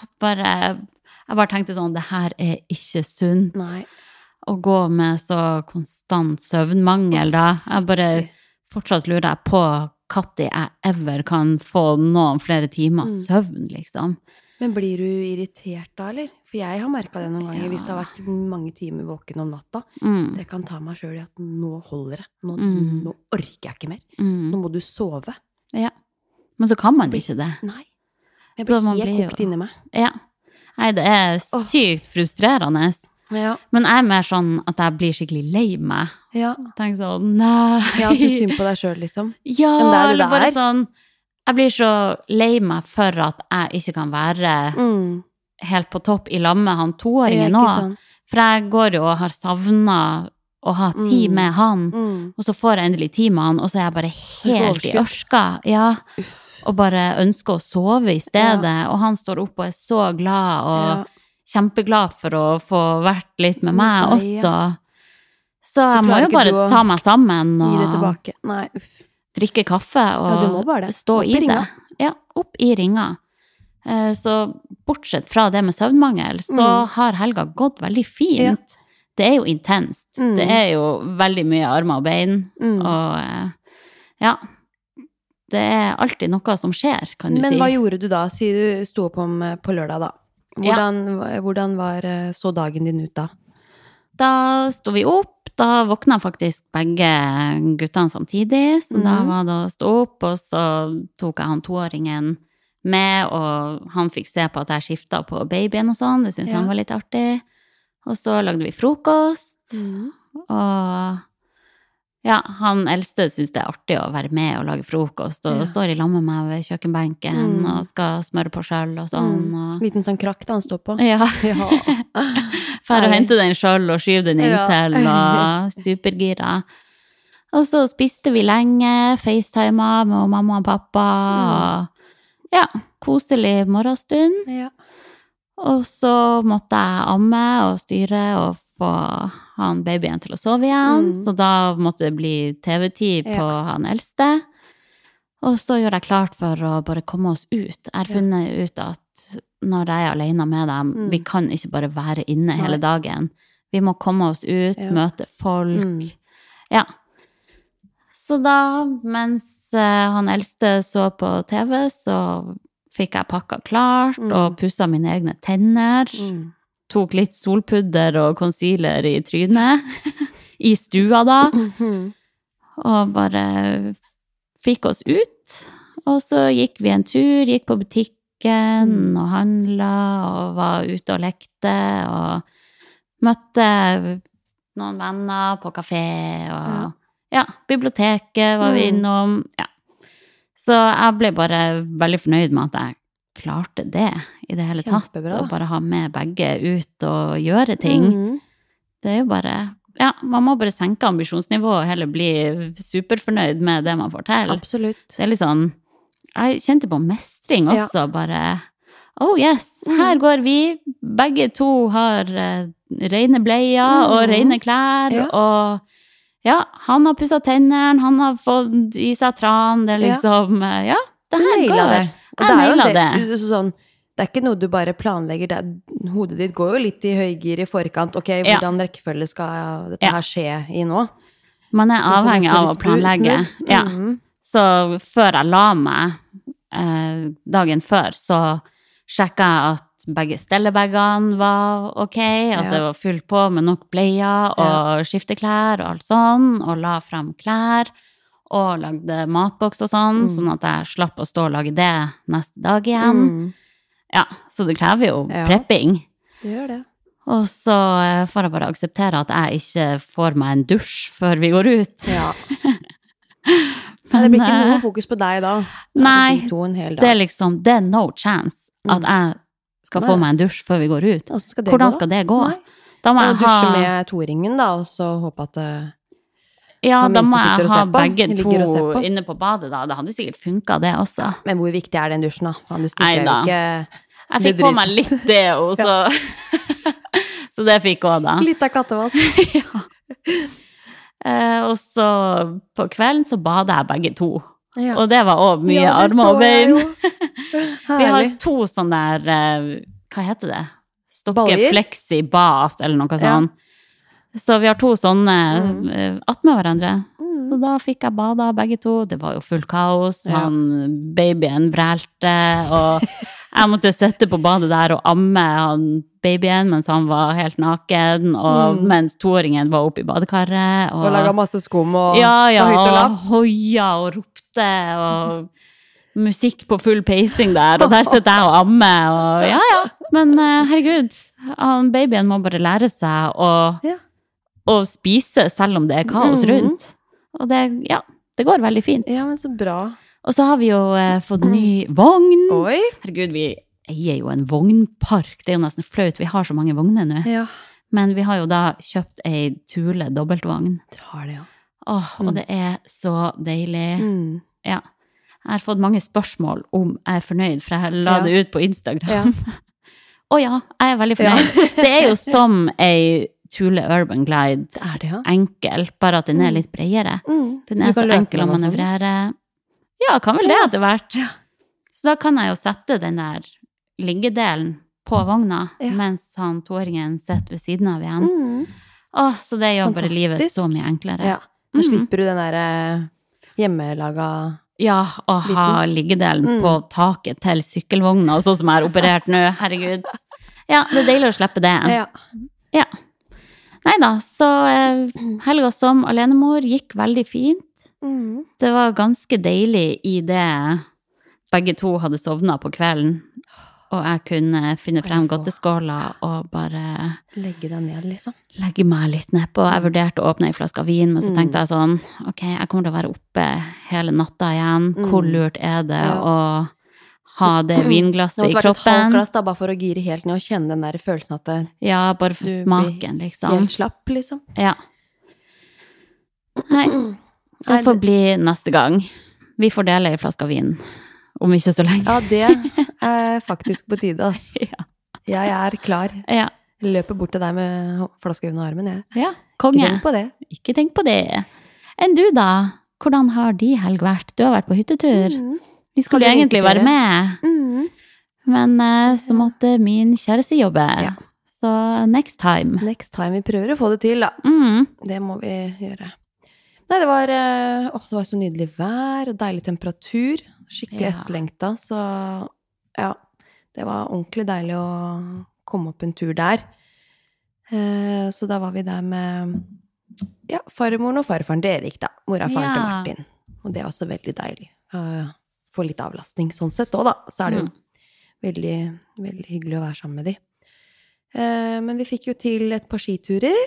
Jeg bare tenkte sånn, det her ikke sunt. Nei. Å gå med så konstant søvnmangel da. Jeg bare fortsatt lurer jeg på Katti jeg ever kan få noen flere timer søvn, liksom. Men blir du irritert da, eller? For jeg har merket det noen ganger, hvis det har vært mange timer våken om natta. Det kan ta meg selv i at nå holder det. Nå orker jeg ikke mer. Nå må du sove. Ja, men så kan man ikke det. Nei. Jeg blir helt kokt inni meg. Ja. Nei, det sykt frustrerende. Men jeg mer sånn at jeg blir skikkelig lei meg. Tenk sånn, nei. Så synd på deg selv, liksom. Ja, eller bare sånn, jeg blir så lei meg for at jeg ikke kan være helt på topp i lag med han 2-åringen nå. For jeg går jo og har savnet å ha tid med han, og så får jeg endelig tid med han, og så jeg bare helt i ørska. Og bare ønsker å sove i stedet, og han står opp og så glad, og kjempeglad for å få vært litt med meg også. Så jeg må jo bare ta meg sammen og drikke kaffe og stå i det. Ja, opp i ringa. Så bortsett fra det med søvnmangel, så har helga gått veldig fint. Det jo intenst. Det jo veldig mye armer og bein. Og det alltid noe som skjer, kan du si. Men hva gjorde du da? Si du sto opp på lørdag da. Hvordan var så dagen din ut da? Da stod vi opp, da våkna faktisk begge guttene samtidig, så da var det å stå opp, og så tok jeg han 2-åringen med, og han fikk se på at jeg skiftet på babyen og sånn, det synes han var litt artig. Og så lagde vi frokost, og han eldste synes det artig å være med og lage frokost, og står i lag med meg ved kjøkkenbenken, og skal smøre på selv og sånn. Og... Liten sånn krakk da han står på. For å hente den selv og skyve den inntil, og supergira. Og så spiste vi lenge, FaceTimer med mamma og pappa, og koselig morgenstund. Og så måtte jeg amme og styre og få han babyen til å sove igjen, så da måtte det bli TV-tid på han eldste. Og så gjør jeg klart for å bare komme oss ut. Jeg har funnet ut at når jeg alene med dem, vi kan ikke bare være inne hele dagen. Vi må komme oss ut, møte folk. Ja. Så da, mens han eldste så på TV, så fikk jeg pakket klart og pusset mine egne tenner. Tok litt solpudder og concealer i trynet. I stua da. Og bare fikk oss ut. Og så gikk vi en tur, gikk på butikken og handlet og var ute og lekte og møtte noen venner på kafé og biblioteket var vi innom. Ja. Så jeg ble bare veldig fornøyd med at jeg klarte det i det hele tatt. Å bare ha med begge ut og gjøre ting. Det er jo bare, man må bare senke ambisjonsnivået og heller bli superfornøyd med det man får til. Absolutt. Det er litt sånn, jeg kjente på mestring også, bare, oh yes, her går vi. Begge to har rene bleier og rene klær, og han har pusset tennene, han har fått i seg tran, det er liksom, det her går. Jeg nailet det. Sånn, det er ikke noe du bare planlegger, hodet ditt går jo litt i høygir i forkant, ok, hvordan rekkefølge skal dette her skje i nå? Man er avhengig av å planlegge, så før jeg la meg, dagen før, så sjekket jeg at begge stellebagene var ok, at det var fullt på med nok bleier og skifteklær og alt sånn, og la frem klær, og lagde matboks og sånn at jeg slapp å stå og lage det neste dag igjen. Ja, så det krever jo prepping. Det gjør det. Og så får jeg bare akseptere at jeg ikke får meg en dusj før vi går ut. Ja. Men det blir ikke noe fokus på deg da. Nei, det er liksom, det er no chance at jeg skal få meg en dusj før vi går ut. Hvordan skal det gå? Da må jeg dusje med toringen da, og så håpe at da må jeg ha begge to inne på badet da. Det hadde sikkert funket det også. Men hvor viktig er den dusjen da? Du stikker jo ikke... Jeg fikk på meg litt det, og så... så det fikk også da. Litt av kattevask. Og så på kvelden så badet jeg begge to. Og det var også mye armer og bein. Vi har to sånne der, hva heter det? Stokke flexi bat, eller noe sånt. Så vi har to sånne attmed hverandre. Så da fikk jeg bada begge to. Det var jo full kaos. Babyen vrælte, og jeg måtte sitte på badet der og amme babyen mens han var helt naken, og mens toåringen var oppe i badekaret. Og laget masse skum og høyt og lavt. Og hoia og ropte, og musikk på full pacing der, og der sitter jeg og amme, og men herregud, babyen må bare lære seg å spise selv om det er kaos rundt. Og det går veldig fint. Ja, men så bra. Og så har vi jo fått ny vogn. Oi! Herregud, vi eier jo en vognpark. Det er jo nesten flaut, vi har så mange vogner nå. Ja. Men vi har jo da kjøpt ei Thule dobbeltvogn. Dere har det, ja. Og det er så deilig. Ja. Jeg har fått mange spørsmål om jeg er fornøyd, for jeg la det ut på Instagram. Jeg er veldig fornøyd. Det er jo som ei Thule Urban Glide, enkel, bare at den er litt bredere. Den er så enkel å manøvrere. Ja, kan vel det etter hvert. Så da kan jeg jo sette den der liggedelen på vogna, mens han toåringen sitter ved siden av igjen. Så det gjør bare livet så mye enklere. Da slipper du den der hjemmelaga... Ja, å ha liggedelen på taket til sykkelvogna, sånn som jeg har operert nå, herregud. Ja, det er deilig å slippe det. Ja. Neida, så helga som alenemor gikk veldig fint. Det var ganske deilig i det begge to hadde sovnet på kvelden, og jeg kunne finne frem godteskåla og bare... Legge deg ned, liksom. Legge meg litt nedpå. Jeg vurderte å åpne en flaske vin, men så tenkte jeg sånn, ok, jeg kommer til å være oppe hele natta igjen. Hvor lurt er det å ha det vinglasset i kroppen? Det var et halvt glass da, bare for å gire helt ned og kjenne den der følelsen at det... Ja, bare for smaken, liksom. Helt slapp, liksom. Ja. Nei, det får bli neste gang. Vi får dele en flaske vin. Om ikke så lenge. Ja, det er faktisk på tide, ass. Jeg er klar. Jeg løper bort til deg med flaskevin og armen, jeg. Ja, Konge. Ikke tenk på det. Enn du da? Hvordan har de helg vært? Du har vært på hyttetur. Vi skulle egentlig være med. Men så måtte min kjæreste jobbe. Ja. Så next time. Next time. Vi prøver å få det til, da. Det må vi gjøre. Nei, det var så nydelig vær og deilig temperatur. Skikkelig etterlengta. Så ja, det var ordentlig deilig å komme opp en tur der. Så da var vi der med farmoren og farfaren til Erik, da. Mora og faren til Martin. Og det er også veldig deilig. Få litt avlastning sånn sett også, da. Så er det jo veldig, veldig hyggelig å være sammen med de. Men vi fikk jo til et par skiturer.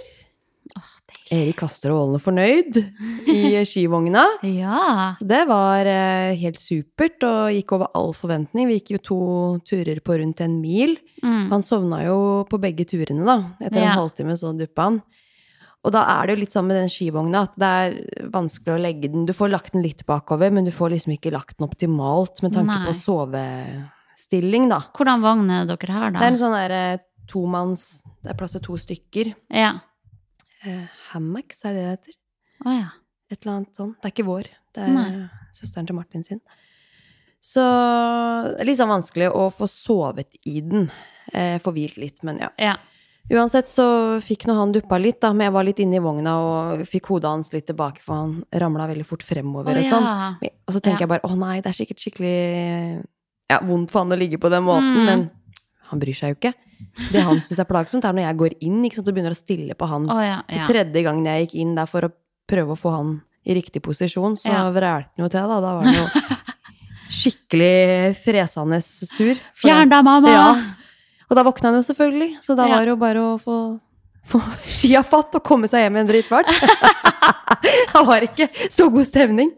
Erik kaster og Ålene fornøyd i skivogna. Ja. Så det var helt supert, og gikk over all forventning. Vi gikk jo 2 turer på rundt 1 mil. Han sovna jo på begge turene, da. Etter en halvtime så duppa han. Og da er det jo litt sånn med den skivogna at det er vanskelig å legge den. Du får lagt den litt bakover, men du får liksom ikke lagt den optimalt med tanke på sovestilling, da. Hvordan vogn er dere her, da? Det er en sånn der tomanns, det er plass til 2 stykker. Ja. Hammocks, er det heter? Ja. Et eller annet sånn. Det er ikke vår. Det er søsteren til Martin sin. Så litt sånn vanskelig å få sovet i den. Få hvilt litt, men ja. Uansett så fikk nå han duppa litt, da, men jeg var litt inne i vogna og fikk hodet hans litt tilbake, for han ramlet veldig fort fremover og sånn. Og så tenker jeg bare, nei, det er sikkert skikkelig vondt for han å ligge på den måten, men han bryr seg jo ikke. Det han synes er plagsomt er når jeg går inn, ikke sant, og begynner å stille på han. Så 3. gangen jeg gikk inn der for å prøve å få han i riktig posisjon, så vrælte han jo til, da var han jo skikkelig fresende sur. Fjern deg, mamma! Ja. Og da våkna han jo selvfølgelig, så da var det jo bare å få skia fatt og komme seg hjem i en drittfart. Det var ikke så god stemning.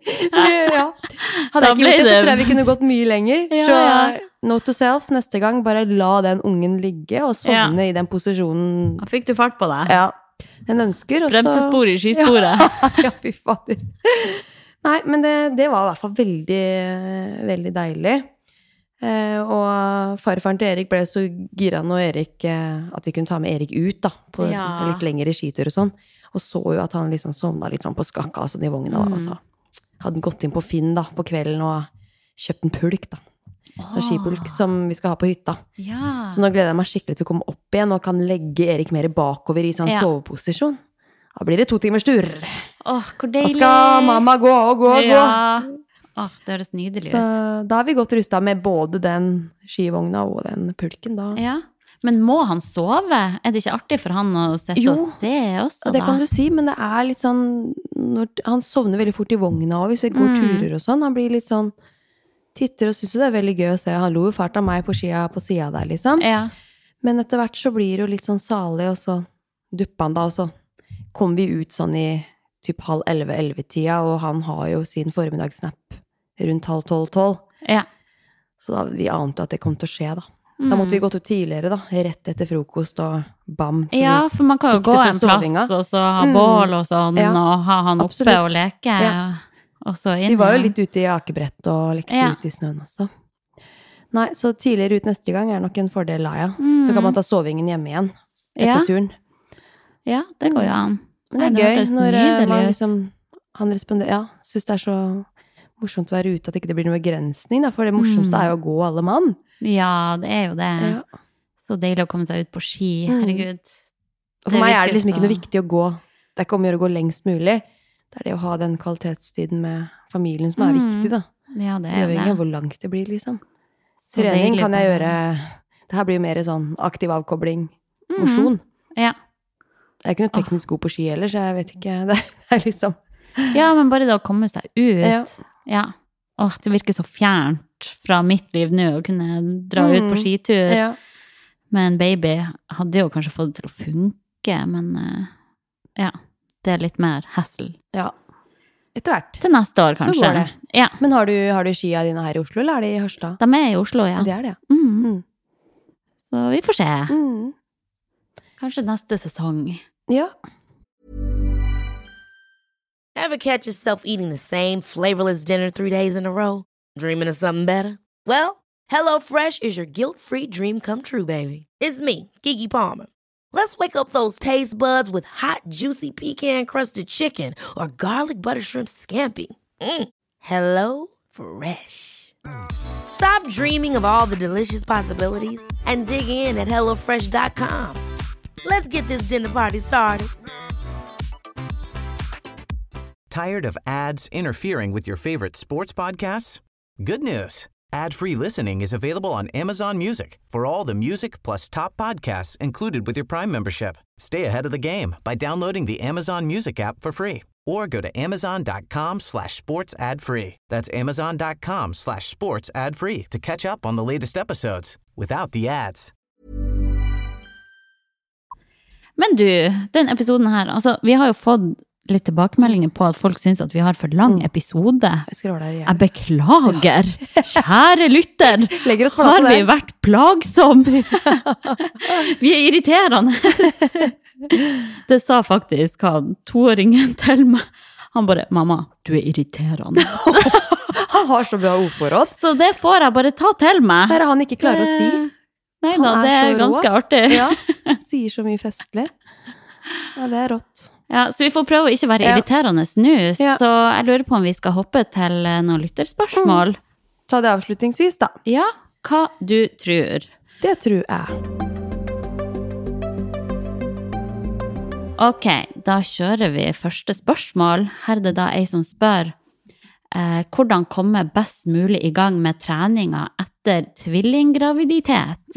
Hadde jeg ikke gjort det, så tror jeg vi kunne gått mye lenger. Så note to self, neste gang bare la den ungen ligge og sovne i den posisjonen. Da fikk du fart på deg. Ja, den ønsker. Bremsespor i skisporet. Ja, fy fader. Nei, men det var i hvert fall veldig, veldig deilig. Og farfaren til Erik ble så gira når at vi kunne ta med Erik ut da, på litt lengre skitur og sånn, og så jo at han liksom sovna litt sånn på skakka sånn i vogna da, og så hadde han gått inn på Finn da, på kvelden og kjøpt en pulk da, så skipulk som vi skal ha på hytta. Så nå gleder jeg meg skikkelig til å komme opp igjen og kan legge Erik mer bakover i sånn soveposisjon. Da blir det 2 timers tur. Hvor deilig! Da skal mamma gå og gå og gå. Det høres nydelig ut. Så da har vi gått rustet med både den skivogna og den pulken da. Ja, men må han sove? Er det ikke artig for han å sette og se også da? Det kan du si, men det er litt sånn, han sovner veldig fort i vogna, og hvis vi går turer og sånn, han blir litt sånn, titter og synes det er veldig gøy å se, han lo jo fælt av meg på siden der liksom. Men etter hvert så blir det jo litt sånn salig, og så dupper han da, og så kom vi ut sånn i typ 10:30-11-tida, og han har jo sin formiddagssnap rundt 11:30. Så da vi ante at det kom til å skje da. Da måtte vi gått ut tidligere da, rett etter frokost og bam. For man kan jo gå en plass og så ha bål og sånn, og ha han oppe og leke. Og så inn. Vi var jo litt ute i akebrett og lekte ut i snøen også. Nei, så tidligere ut neste gang er nok en fordel da, Så kan man ta sovingen hjemme igjen etter turen. Ja, det går jo an. Men det er gøy når man liksom, han responderer, synes det er så morsomt å være ute, at ikke det blir noe begrensning, da, for det morsomste er jo å gå alle mann. Ja, det er jo det. Så deilig å komme seg ut på ski, herregud. Og for meg er det liksom ikke noe viktig å gå, det er ikke om å gjøre å gå lengst mulig, det er det å ha den kvalitetstiden med familien som er viktig da. Ja, det er det. Hvor langt det blir liksom. Trening kan jeg gjøre, det her blir jo mer sånn aktiv avkobling, motion. Ja. Jeg er ikke noe teknisk god på ski heller, så jeg vet ikke, det er liksom... Ja, men bare det å komme seg ut. Det virker så fjernt fra mitt liv nå å kunne dra ut på skitur. Men en baby hadde jo kanskje fått det til å funke, men det er litt mer hassle. Ja, etter hvert. Til neste år, kanskje. Så går det. Men har du skia dine her i Oslo, eller er de i Harstad? De er i Oslo, ja. Det er det, Så vi får se. Kanskje neste sesong. Ja. Ever catch yourself eating the same flavorless dinner 3 days in a row? Dreaming of something better? Well, HelloFresh is your guilt-free dream come true, baby. It's me, Keke Palmer. Let's wake up those taste buds with hot, juicy pecan-crusted chicken or garlic butter shrimp scampi. Hello Fresh. Stop dreaming of all the delicious possibilities and dig in at HelloFresh.com. Let's get this dinner party started. Tired of ads interfering with your favorite sports podcasts? Good news. Ad-free listening is available on Amazon Music for all the music plus top podcasts included with your Prime membership. Stay ahead of the game by downloading the Amazon Music app for free or go to amazon.com/sports ad free. That's amazon.com/sports ad free to catch up on the latest episodes without the ads. Men du, den episoden her, altså, vi har jo fått litt tilbakemeldinger på at folk synes at vi har for lang episode. Jeg beklager, kjære lytter. Har vi vært plagsom? Vi er irriterende. Det sa faktisk han, 2-åringen til meg. Han bare, mamma, du er irriterende. Han har så bra ord for oss. Så det får jeg bare ta til meg. Det er han ikke klarer å si. Neida, det er ganske artig. Ja, sier så mye festlig. Ja, det er rått. Ja, så vi får prøve å ikke være irriterende nå, så jeg lurer på om vi skal hoppe til noen lytterspørsmål. Ta det avslutningsvis da. Ja, hva du tror? Det tror jeg. Ok, da kjører vi første spørsmål. Her er det da ei som spør, hvordan komme best mulig i gang med treninga etter tvillinggraviditet?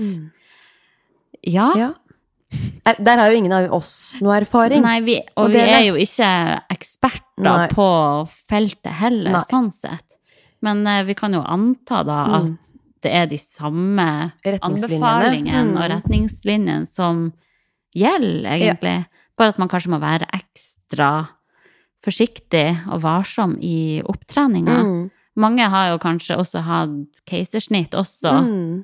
Ja. Der har jo ingen av oss noe erfaring. Nei, vi er jo ikke eksperter på feltet heller, sånn sett. Men vi kan jo anta da at det er de samme anbefalingene og retningslinjene som gjelder, egentlig. Bare at man kanskje må være ekstra forsiktig og varsom i opptreninga. Mange har jo kanskje også hatt keisersnitt også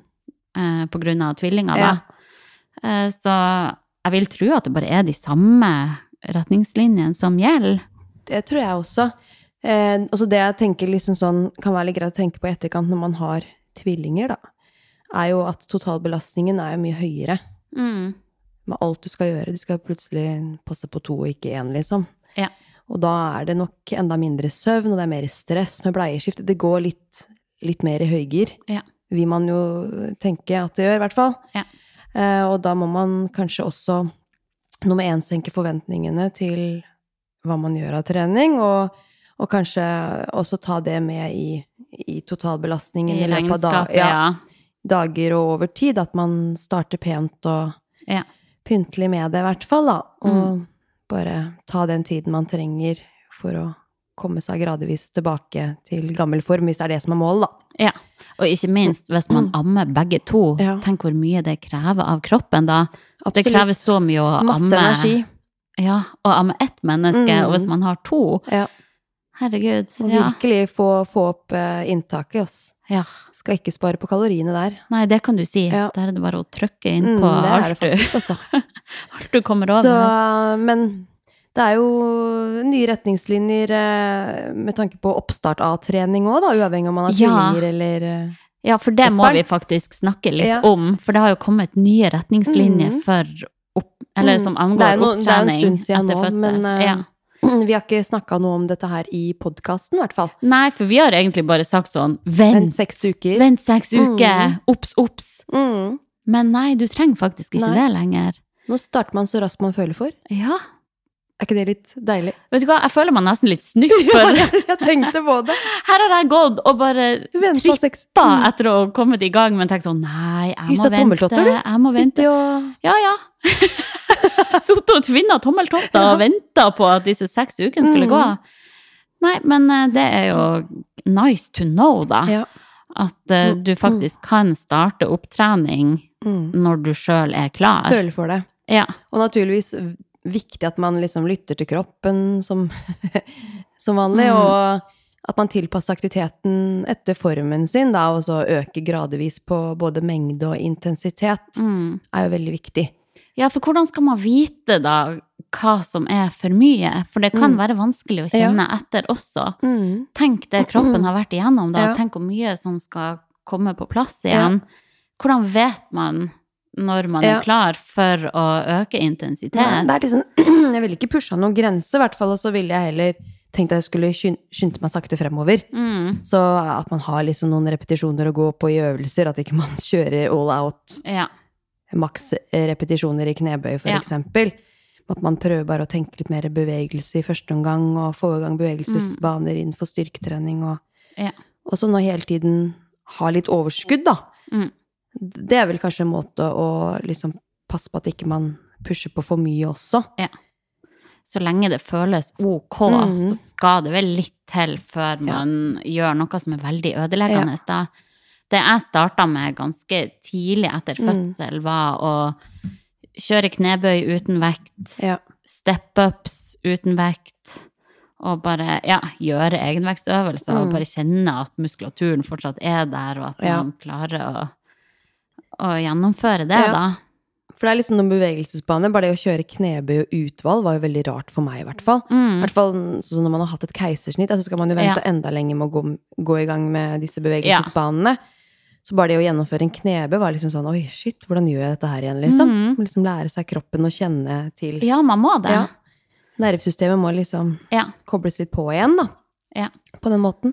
på grunn av tvillinger da. Så jeg vil tro at det bare er de samme retningslinjene som gjelder. Det tror jeg også. Også det jeg tenker liksom sånn, kan være litt greit å tenke på i etterkant når man har tvillinger da, er jo at totalbelastningen er jo mye høyere. Med alt du skal gjøre. Du skal plutselig passe på 2 og ikke 1 liksom. Ja. Og da er det nok enda mindre søvn, og det er mer stress med bleieskift. Det går litt mer i høygir. Ja. Vil man jo tenke at det gjør i hvert fall. Ja. Og da må man kanskje også nummer 1 senke forventningene til hva man gjør av trening, og kanskje også ta det med i totalbelastningen i løpet av dager og over tid, at man starter pent og pyntelig med det i hvert fall da, og bare ta den tiden man trenger for å komme seg gradvis tilbake til gammel form, hvis det er det som er mål da. Ja, og ikke minst hvis man ammer begge to, tenk hvor mye det krever av kroppen da. Absolutt. Det krever så mye å amme. Masse energi. Ja, å amme ett menneske, og hvis man har 2, herregud. Og virkelig få opp inntaket, ass. Ja. Skal ikke spare på kaloriene der. Nei, det kan du si. Der er det bare å trykke inn på det er det faktisk også. Alt du kommer over. Så, men det er jo nye retningslinjer med tanke på oppstart av trening også da, uavhengig om man har tvillinger eller... Ja, for det må vi faktisk snakke litt om, for det har jo kommet nye retningslinjer som angår opptrening. Det er en stund siden nå, men vi har ikke snakket noe om dette her i podcasten i hvert fall. Nei, for vi har egentlig bare sagt sånn, vent 6 uker. Vent 6 uker, ops. Men nei, du trenger faktisk ikke det lenger. Nå starter man så raskt man føler for. Ja. Er ikke det litt deilig? Vet du hva, jeg føler meg nesten litt snytt for jeg tenkte på det. Her har jeg gått og bare trippa etter å komme i gang, men tenkt sånn, nei, jeg må vente. Ja. Sott og tvinnet tommeltotter og ventet på at disse 6 ukene skulle gå. Nei, men det er jo nice to know da, at du faktisk kan starte opptrening når du selv er klar. Føler for det. Ja. Og naturligvis viktig at man liksom lytter til kroppen som vanlig, og at man tilpasser aktiviteten etter formen sin da, og så øker gradvis på både mengde og intensitet, er jo veldig viktig. Ja, for hvordan skal man vite da hva som er for mye? For det kan være vanskelig å kjenne etter også. Tenk det kroppen har vært igjennom da, tenk hvor mye som skal komme på plass igjen. Hvordan vet man når man klar for å øke intensitet. Ja, det liksom, jeg ville ikke pusha noen grense, I hvert fall, og så ville jeg heller tenkt at jeg skulle skynde meg sakte fremover. Så at man har liksom noen repetisjoner å gå på I øvelser, at ikke man kjører all out. Maks repetisjoner I knebøy, for eksempel. At man prøver bare å tenke litt mer bevegelse I første omgang, og få I gang bevegelsesbaner innenfor styrketrening, og så nå hele tiden ha litt overskudd, da. Det vel kanskje en måte å liksom passe på at ikke man pusher på for mye også. Så lenge det føles ok, så skal det vel litt til før man gjør noe som veldig ødeleggende da. Det jeg startet med ganske tidlig etter fødsel var å kjøre knebøy uten vekt, step-ups uten vekt, og bare, gjøre egenvektsøvelser, og bare kjenne at muskulaturen fortsatt der, og at man klarer å gjennomføre det da. For det liksom noen bevegelsesbaner, bare det å kjøre knebøy og utvalg var jo veldig rart for meg I hvert fall. I hvert fall sånn når man har hatt et keisersnitt, så skal man jo vente enda lenger med å gå I gang med disse bevegelsesbanene. Så bare det å gjennomføre en knebøy var liksom sånn, oi, shit, hvordan gjør jeg dette her igjen, liksom? Man liksom lære seg kroppen og kjenne til... Ja, man må det. Nervesystemet må liksom kobles litt på igjen, da. På den måten.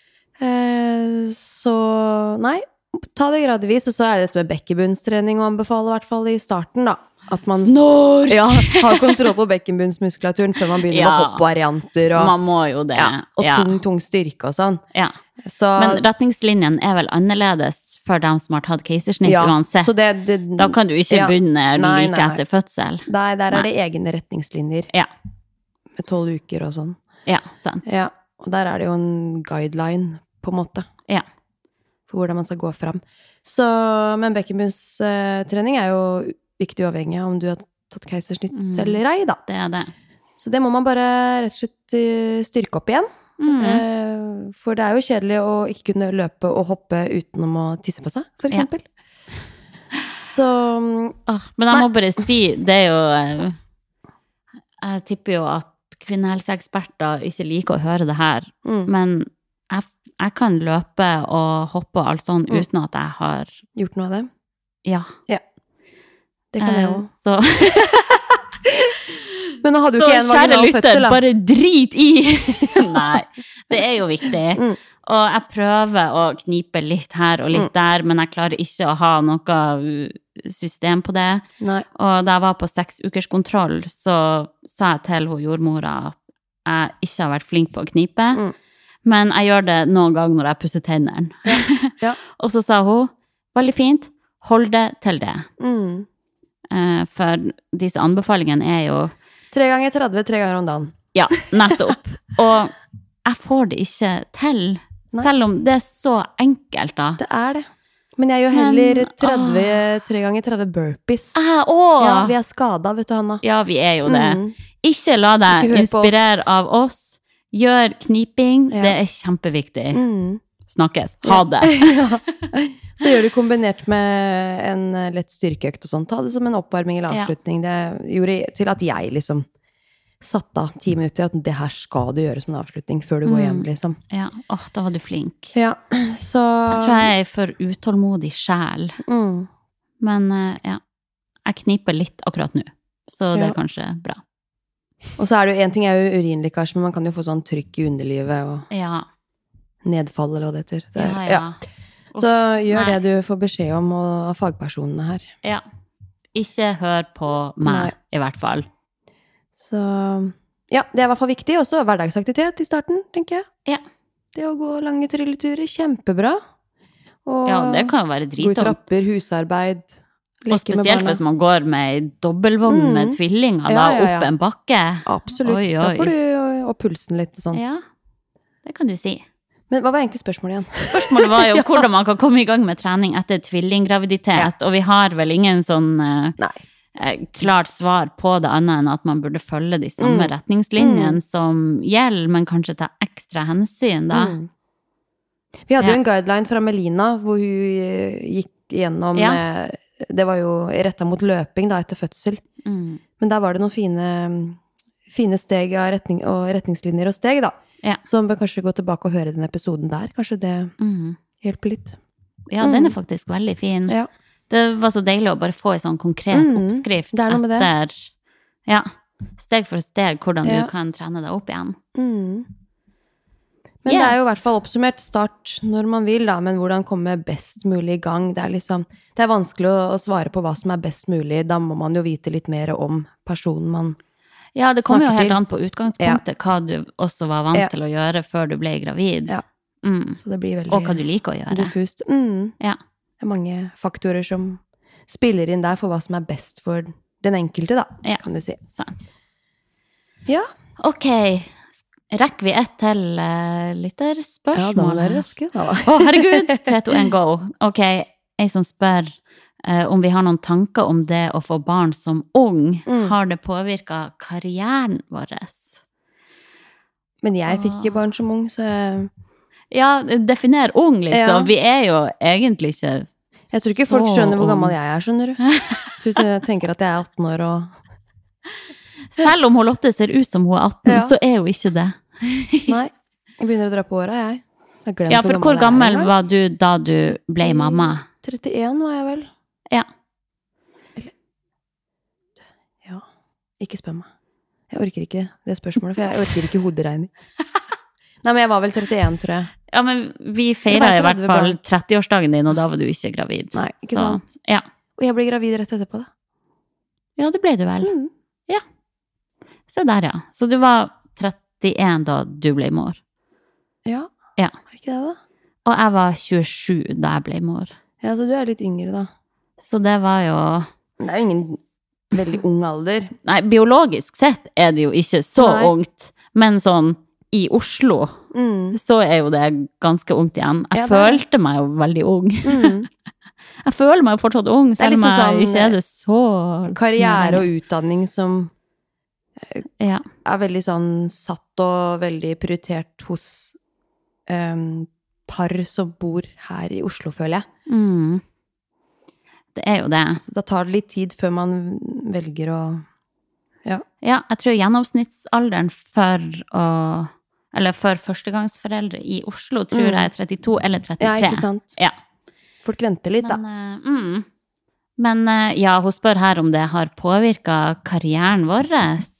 Så, nei, ta det gradvis, og så det dette med bekkenbunnstrening å anbefale, I hvert fall I starten, da. At man har kontroll på bekkenbunnsmuskulaturen før man begynner med hoppvarianter. Og, man må jo det. Og tung styrke og sånn. Så, men retningslinjen vel annerledes for dem som har tatt keisersnitt uansett. Så det, da kan du ikke begynne like etter fødsel. Nei, der det egne retningslinjer. Med 12 uker og sånn. Ja, sant. Og der det jo en guideline, på en måte. For hvordan man skal gå frem. Så, men bekkenbunnstrening jo viktig uavhengig av om du har tatt keisersnitt eller ei, da. Det det. Så det må man bare rett og slett styrke opp igjen. For det jo kjedelig å ikke kunne løpe og hoppe uten å tisse på seg, for eksempel. Så... men jeg må bare si, det jo... Jeg tipper jo at kvinnehelseeksperter ikke liker å høre det her, men jeg kan løpe og hoppe og alt sånn uten at jeg har... Gjort noe av det? Ja. Det kan jeg jo. Så... Men nå hadde jo ikke en vaginal fødsel, da. Så kjære lytter, bare drit I! Nei, det jo viktig. Og jeg prøver å knipe litt her og litt der, men jeg klarer ikke å ha noe system på det. Nei. Og da jeg var på 6 ukers kontroll, så sa jeg til jordmora at jeg ikke har vært flink på å knipe, men jeg gjør det noen gang når jeg pusser tennene. Og så sa hun, veldig fint, hold det til det. For disse anbefalingene jo 3 ganger 30, 3 ganger om dagen. Ja, nettopp. Og jeg får det ikke til, selv om det så enkelt da. Det det. Men jeg gjør heller 3 ganger 30 burpees. Ja, vi skadet, vet du, Hanna. Ja, vi jo det. Ikke la deg inspirere av oss. Gjør kniping, det kjempeviktig. Snakkes. Ha det. Så gjør du kombinert med en lett styrkeøkt og sånn. Ta det som en oppvarming eller avslutning. Det gjorde til at jeg liksom satt av 10 minutter at det her skal du gjøre som en avslutning før du går hjem, liksom. Ja, da var du flink. Ja, så... Jeg tror jeg for utålmodig sjel. Men jeg kniper litt akkurat nå. Så det kanskje bra. Og så det jo en ting jo urinlekkasje, men man kan jo få sånn trykk I underlivet og nedfall eller hva det heter. Ja. Så gjør det du får beskjed om av fagpersonene her. Ja. Ikke hør på meg, I hvert fall. Så, ja, det I hvert fall viktig. Også hverdagsaktivitet I starten, tenker jeg. Ja. Det å gå lange trilleturer, kjempebra. Og det kan jo være dritom. Gå I trapper, husarbeid, og spesielt hvis man går med dobbeltvogn med tvillinger, da, opp en bakke. Absolutt, da får du opp pulsen litt og sånn. Ja, det kan du si. Men hva var egentlig spørsmålet igjen? Spørsmålet var jo hvordan man kan komme I gang med trening etter tvillinggraviditet, og vi har vel ingen sånn klart svar på det annet enn at man burde følge de samme retningslinjene som gjelder, men kanskje ta ekstra hensyn da. Vi hadde jo en guideline fra Melina, hvor hun gikk gjennom, det var jo rettet mot løping da etter fødsel, men der var det noen fine steg av retningslinjer og steg da. Så man bør kanskje gå tilbake og høre den episoden der. Kanskje det hjelper litt. Ja, den faktisk veldig fin. Det var så deilig å bare få en sånn konkret oppskrift det noe med etter, ja, steg for steg, hvordan du kan trene deg opp igjen. Men det jo I hvert fall oppsummert start når man vil da, men hvordan komme best mulig I gang. Det liksom, det vanskelig å svare på hva som best mulig, da må man jo vite litt mer om personen man Ja, det kommer jo helt an på utgangspunktet, hva du også var vant til å gjøre før du ble gravid. Ja, så det blir veldig og hva du liker å gjøre. Diffust. Ja. Det mange faktorer som spiller inn der for hva som best for den enkelte da, kan du si. Sant. Ja. Ok, rekker vi ett til lytterspørsmål? Ja, da må dere raske. Herregud, 3, 2, 1, go. Ok, jeg som spør om vi har noen tanker om det å få barn som ung. Har det påvirket karrieren vår? Men jeg fikk ikke barn som ung, så Ja, definer ung, liksom. Vi jo egentlig ikke Jeg tror ikke folk skjønner hvor gammel jeg skjønner du. Jeg tenker at jeg 18 år og Selv om Lotte ser ut som hun 18, så hun ikke det. Nei, jeg begynner å dra på året, jeg. Ja, for hvor gammel var du da du ble mamma? 31 var jeg vel. Ja. Ja, ikke spør meg. Jeg orker ikke det spørsmålet, for jeg orker ikke hoderegning. Nei, men jeg var vel 31, tror jeg. Ja, men vi feiret I hvert fall 30-årsdagen din, og da var du ikke gravid. Nei, ikke sant. Ja. Og jeg ble gravid rett etterpå da. Ja, det ble du vel. Ja. Se der, ja. Så du var 31 da du ble mor? Ja. Ja. Var ikke det da? Og jeg var 27 da jeg ble mor. Ja, så du litt yngre da. Så det var jo Det jo ingen veldig ung alder. Nei, biologisk sett det jo ikke så ungt. Men sånn, I Oslo, så jo det ganske ungt igjen. Jeg følte meg jo veldig ung. Jeg føler meg jo fortsatt ung, selv om jeg ikke det så karriere og utdanning som veldig sånn satt og veldig prioritert hos par som bor her I Oslo, føler jeg. Det jo det. Så da tar det litt tid før man velger å Ja, jeg tror gjennomsnittsalderen for førstegangsforeldre I Oslo tror jeg 32 eller 33. Ja, ikke sant? Ja. Folk venter litt, da. Men ja, hun spør her om det har påvirket karrieren vår.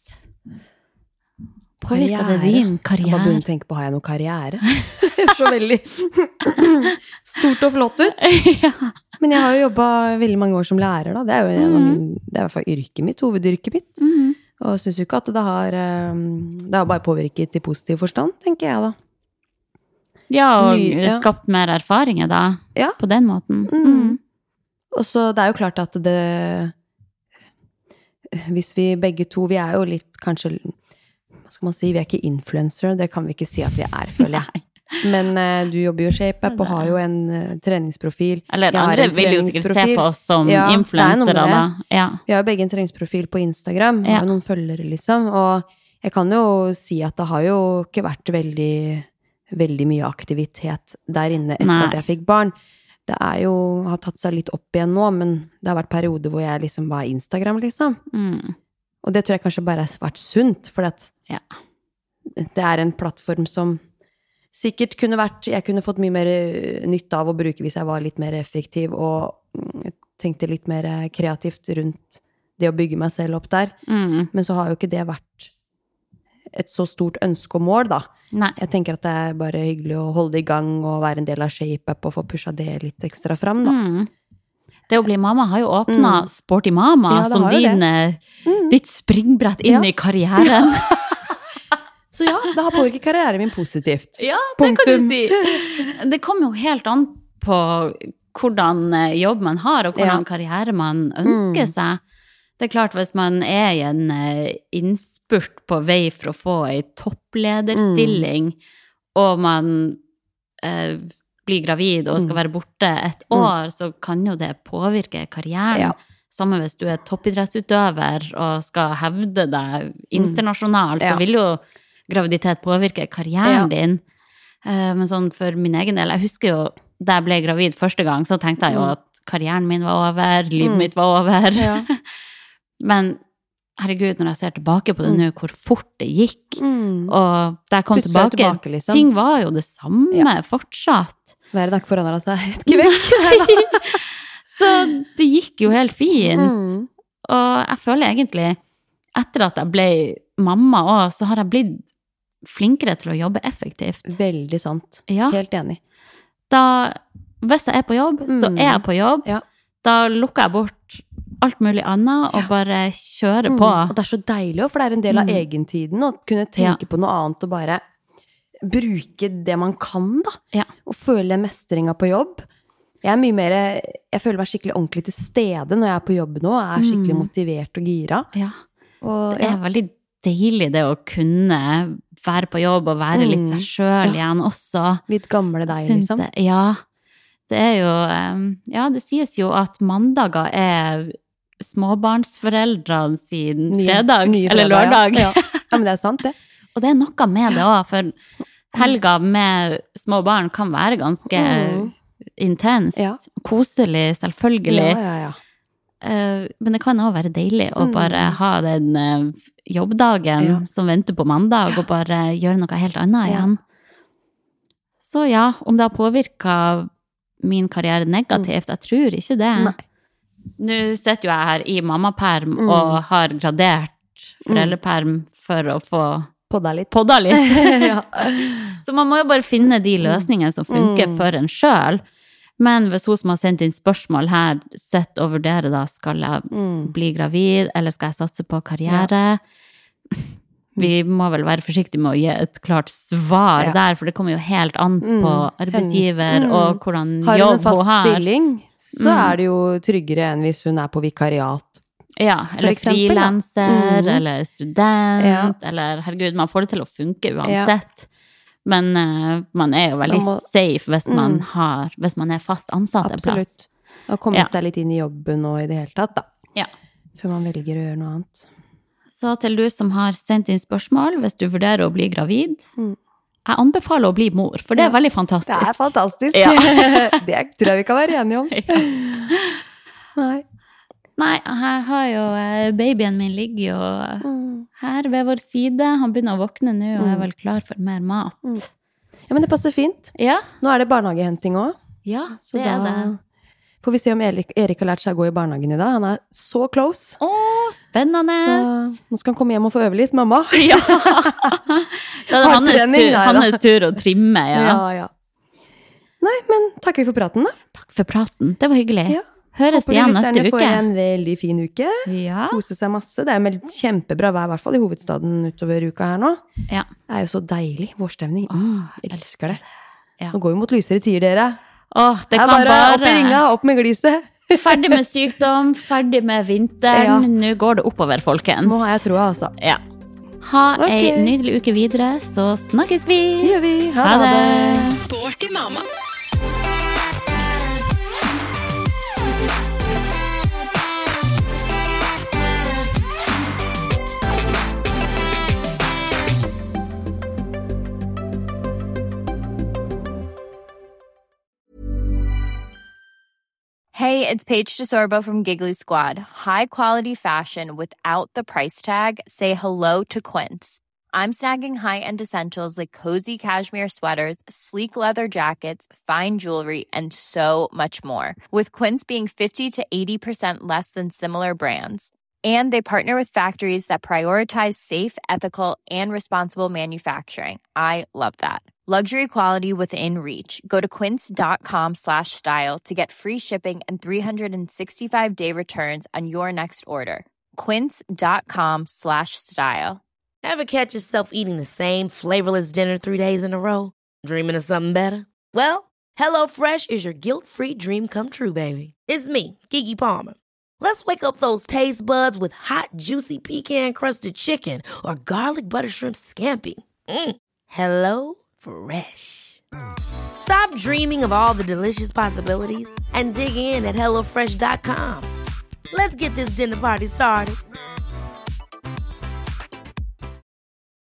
Påvirket det din karriere? Jeg bare begynner å tenke på, har jeg noe karriere? Det så veldig stort og flott ut. Men jeg har jo jobbet veldig mange år som lærer, da. Det jo en av det I hvert fall yrket mitt, hovedyrket mitt. Og jeg synes jo ikke at det har bare påvirket I positiv forstand, tenker jeg da. Ja, og skapt mer erfaringer da, på den måten. Og så det jo klart at det, hvis vi begge to, vi jo litt, kanskje, hva skal man si, vi ikke influencer, det kan vi ikke si at vi føler jeg. Men du jobber jo ShapeUp og har jo en treningsprofil. Eller andre vil jo sikkert se på oss som influencer da. Vi har jo begge en treningsprofil på Instagram, har jo noen følgere liksom, og jeg kan jo si at det har jo ikke vært veldig mye aktivitet der inne etter at jeg fikk barn. Det jo, har tatt seg litt opp igjen nå, men det har vært perioder hvor jeg liksom var Instagram, liksom. Og det tror jeg kanskje bare har vært sunt, for at det en plattform som sikkert kunne vært, jeg kunne fått mye mer nytte av å bruke hvis jeg var litt mer effektiv, og tenkte litt mer kreativt rundt det å bygge meg selv opp der. Men så har jo ikke det vært et så stort ønske og mål, da. Nei. Jeg tenker at det bare hyggelig å holde det I gang og være en del av ShapeUp og få pushet det litt ekstra fram, da. Det å bli mamma har jo åpnet Sporty Mama som ditt springbrett inn I karrieren. Så ja, det har påvirket karrieren min positivt. Ja, det kan du si. Det kommer jo helt an på hvordan jobb man har, og hvordan karriere man ønsker seg. Det klart, hvis man I en innspurt på vei for å få en topplederstilling, og man blir gravid og skal være borte et år, så kan jo det påvirke karrieren. Samme hvis du toppidrettsutøver og skal hevde deg internasjonalt, så vil jo graviditet påvirke karrieren din. Men sånn for min egen del, jeg husker jo, da jeg ble gravid første gang, så tenkte jeg jo at karrieren min var over, livet mitt var over. Men herregud, når jeg ser tilbake på det nå, hvor fort det gikk, og da jeg kom tilbake liksom. Ting var jo det samme fortsatt. Verden har ikke forandret seg, ikke vekk. Så det gikk jo helt fint. Og jeg føler egentlig, etter at jeg ble mamma også, så har jeg blitt flinkere til å jobbe effektivt. Veldig sant. Helt enig. Hvis jeg er på jobb, så er jeg på jobb. Ja. Da lukker jeg bort alt mulig annet og bare kjører på. Og det er så deilig, for det er en del av egentiden å kunne tenke på noe annet og bare bruke det man kan da. Ja. Og føle mestringa på jobb. Jeg føler meg skikkelig ordentlig til stede når jeg er på jobb nå, og er skikkelig motivert og gira. Ja. Og, det er veldig deilig det å kunne være på jobb og være litt seg selv igjen også. Litt gamle deg, liksom. Det er jo, det sies jo at mandager er småbarnsforeldrene sin fredag, eller lørdag. Ja, men det er sant det. Og det er noe med det også, for helga med små barn kan være ganske intenst, koselig, selvfølgelig. Men det kan også være deilig å bare ha den jobbdagen som venter på mandag, og bare gjøre noe helt annet igjen. Så om det har påvirket min karriere negativt, jeg tror ikke det. Nei. Nå sitter jo jeg her i mammaperm og har gradert foreldreperm for å få podda litt. Så man må jo bare finne de løsningene som funker for en selv. Men hvis hun som har sendt inn spørsmål her sett og vurderer da, skal jeg bli gravid, eller skal jeg satse på karriere? Vi må vel være forsiktige med å gi et klart svar der, for det kommer jo helt an på arbeidsgiver og hvordan jobb hun har. Har hun en fast stilling, så er det jo tryggere enn hvis hun er på vikariat. Ja, eller freelancer, eller student, eller herregud, man får det til å funke uansett. Men man er jo veldig safe hvis man er fast ansatt en plass. Absolutt. Og kommet seg litt inn i jobben og i det hele tatt, da. Ja. Før man velger å gjøre noe annet. Så til du som har sendt inn spørsmål, hvis du vurderer å bli gravid, jeg anbefaler å bli mor, for det er veldig fantastisk. Det er fantastisk. Det tror jeg vi kan være enige om. Nei, jeg har jo babyen min ligger jo her ved vår side. Han begynner å våkne nå, og er vel klar for mer mat. Ja, men det passer fint. Ja. Nå er det barnehagehenting også. Ja, så det er det. Får vi se om Erik har lært seg å gå i barnehagen i dag. Han er så close. Spennende. Så nå skal han komme hjem og få øve litt, mamma. Ja. Da er det hans tur å trimme, ja. Nei, men takker vi for praten da. Takk for praten, det var hyggelig. Ja. Høres igjen neste uke. Håper lytterne får en veldig fin uke. Ja. Kose seg masse. Det er kjempebra vær, i hvert fall i hovedstaden utover uka her nå. Ja. Det er jo så deilig, vårstemning. Jeg elsker det. Ja. Nå går vi mot lysere tider, dere. Det kan bare opp i ringa, opp med gliset. Ferdig med sykdom, ferdig med vinteren. Nå går det oppover, folkens. Nå har jeg troa, altså. Ja. Ha en nydelig uke videre, så snakkes vi. Det gjør vi. Ha det. Sporty mamma. Hey, it's Paige DeSorbo from Giggly Squad. High quality fashion without the price tag. Say hello to Quince. I'm snagging high-end essentials like cozy cashmere sweaters, sleek leather jackets, fine jewelry, and so much more. With Quince being 50 to 80% less than similar brands. And they partner with factories that prioritize safe, ethical, and responsible manufacturing. I love that. Luxury quality within reach. Go to quince.com/style to get free shipping and 365-day returns on your next order. Quince.com/style. Ever catch yourself eating the same flavorless dinner 3 days in a row? Dreaming of something better? Well, HelloFresh is your guilt-free dream come true, baby. It's me, Keke Palmer. Let's wake up those taste buds with hot, juicy pecan-crusted chicken or garlic butter shrimp scampi. Hello Fresh. Stop dreaming of all the delicious possibilities and dig in at HelloFresh.com. Let's get this dinner party started.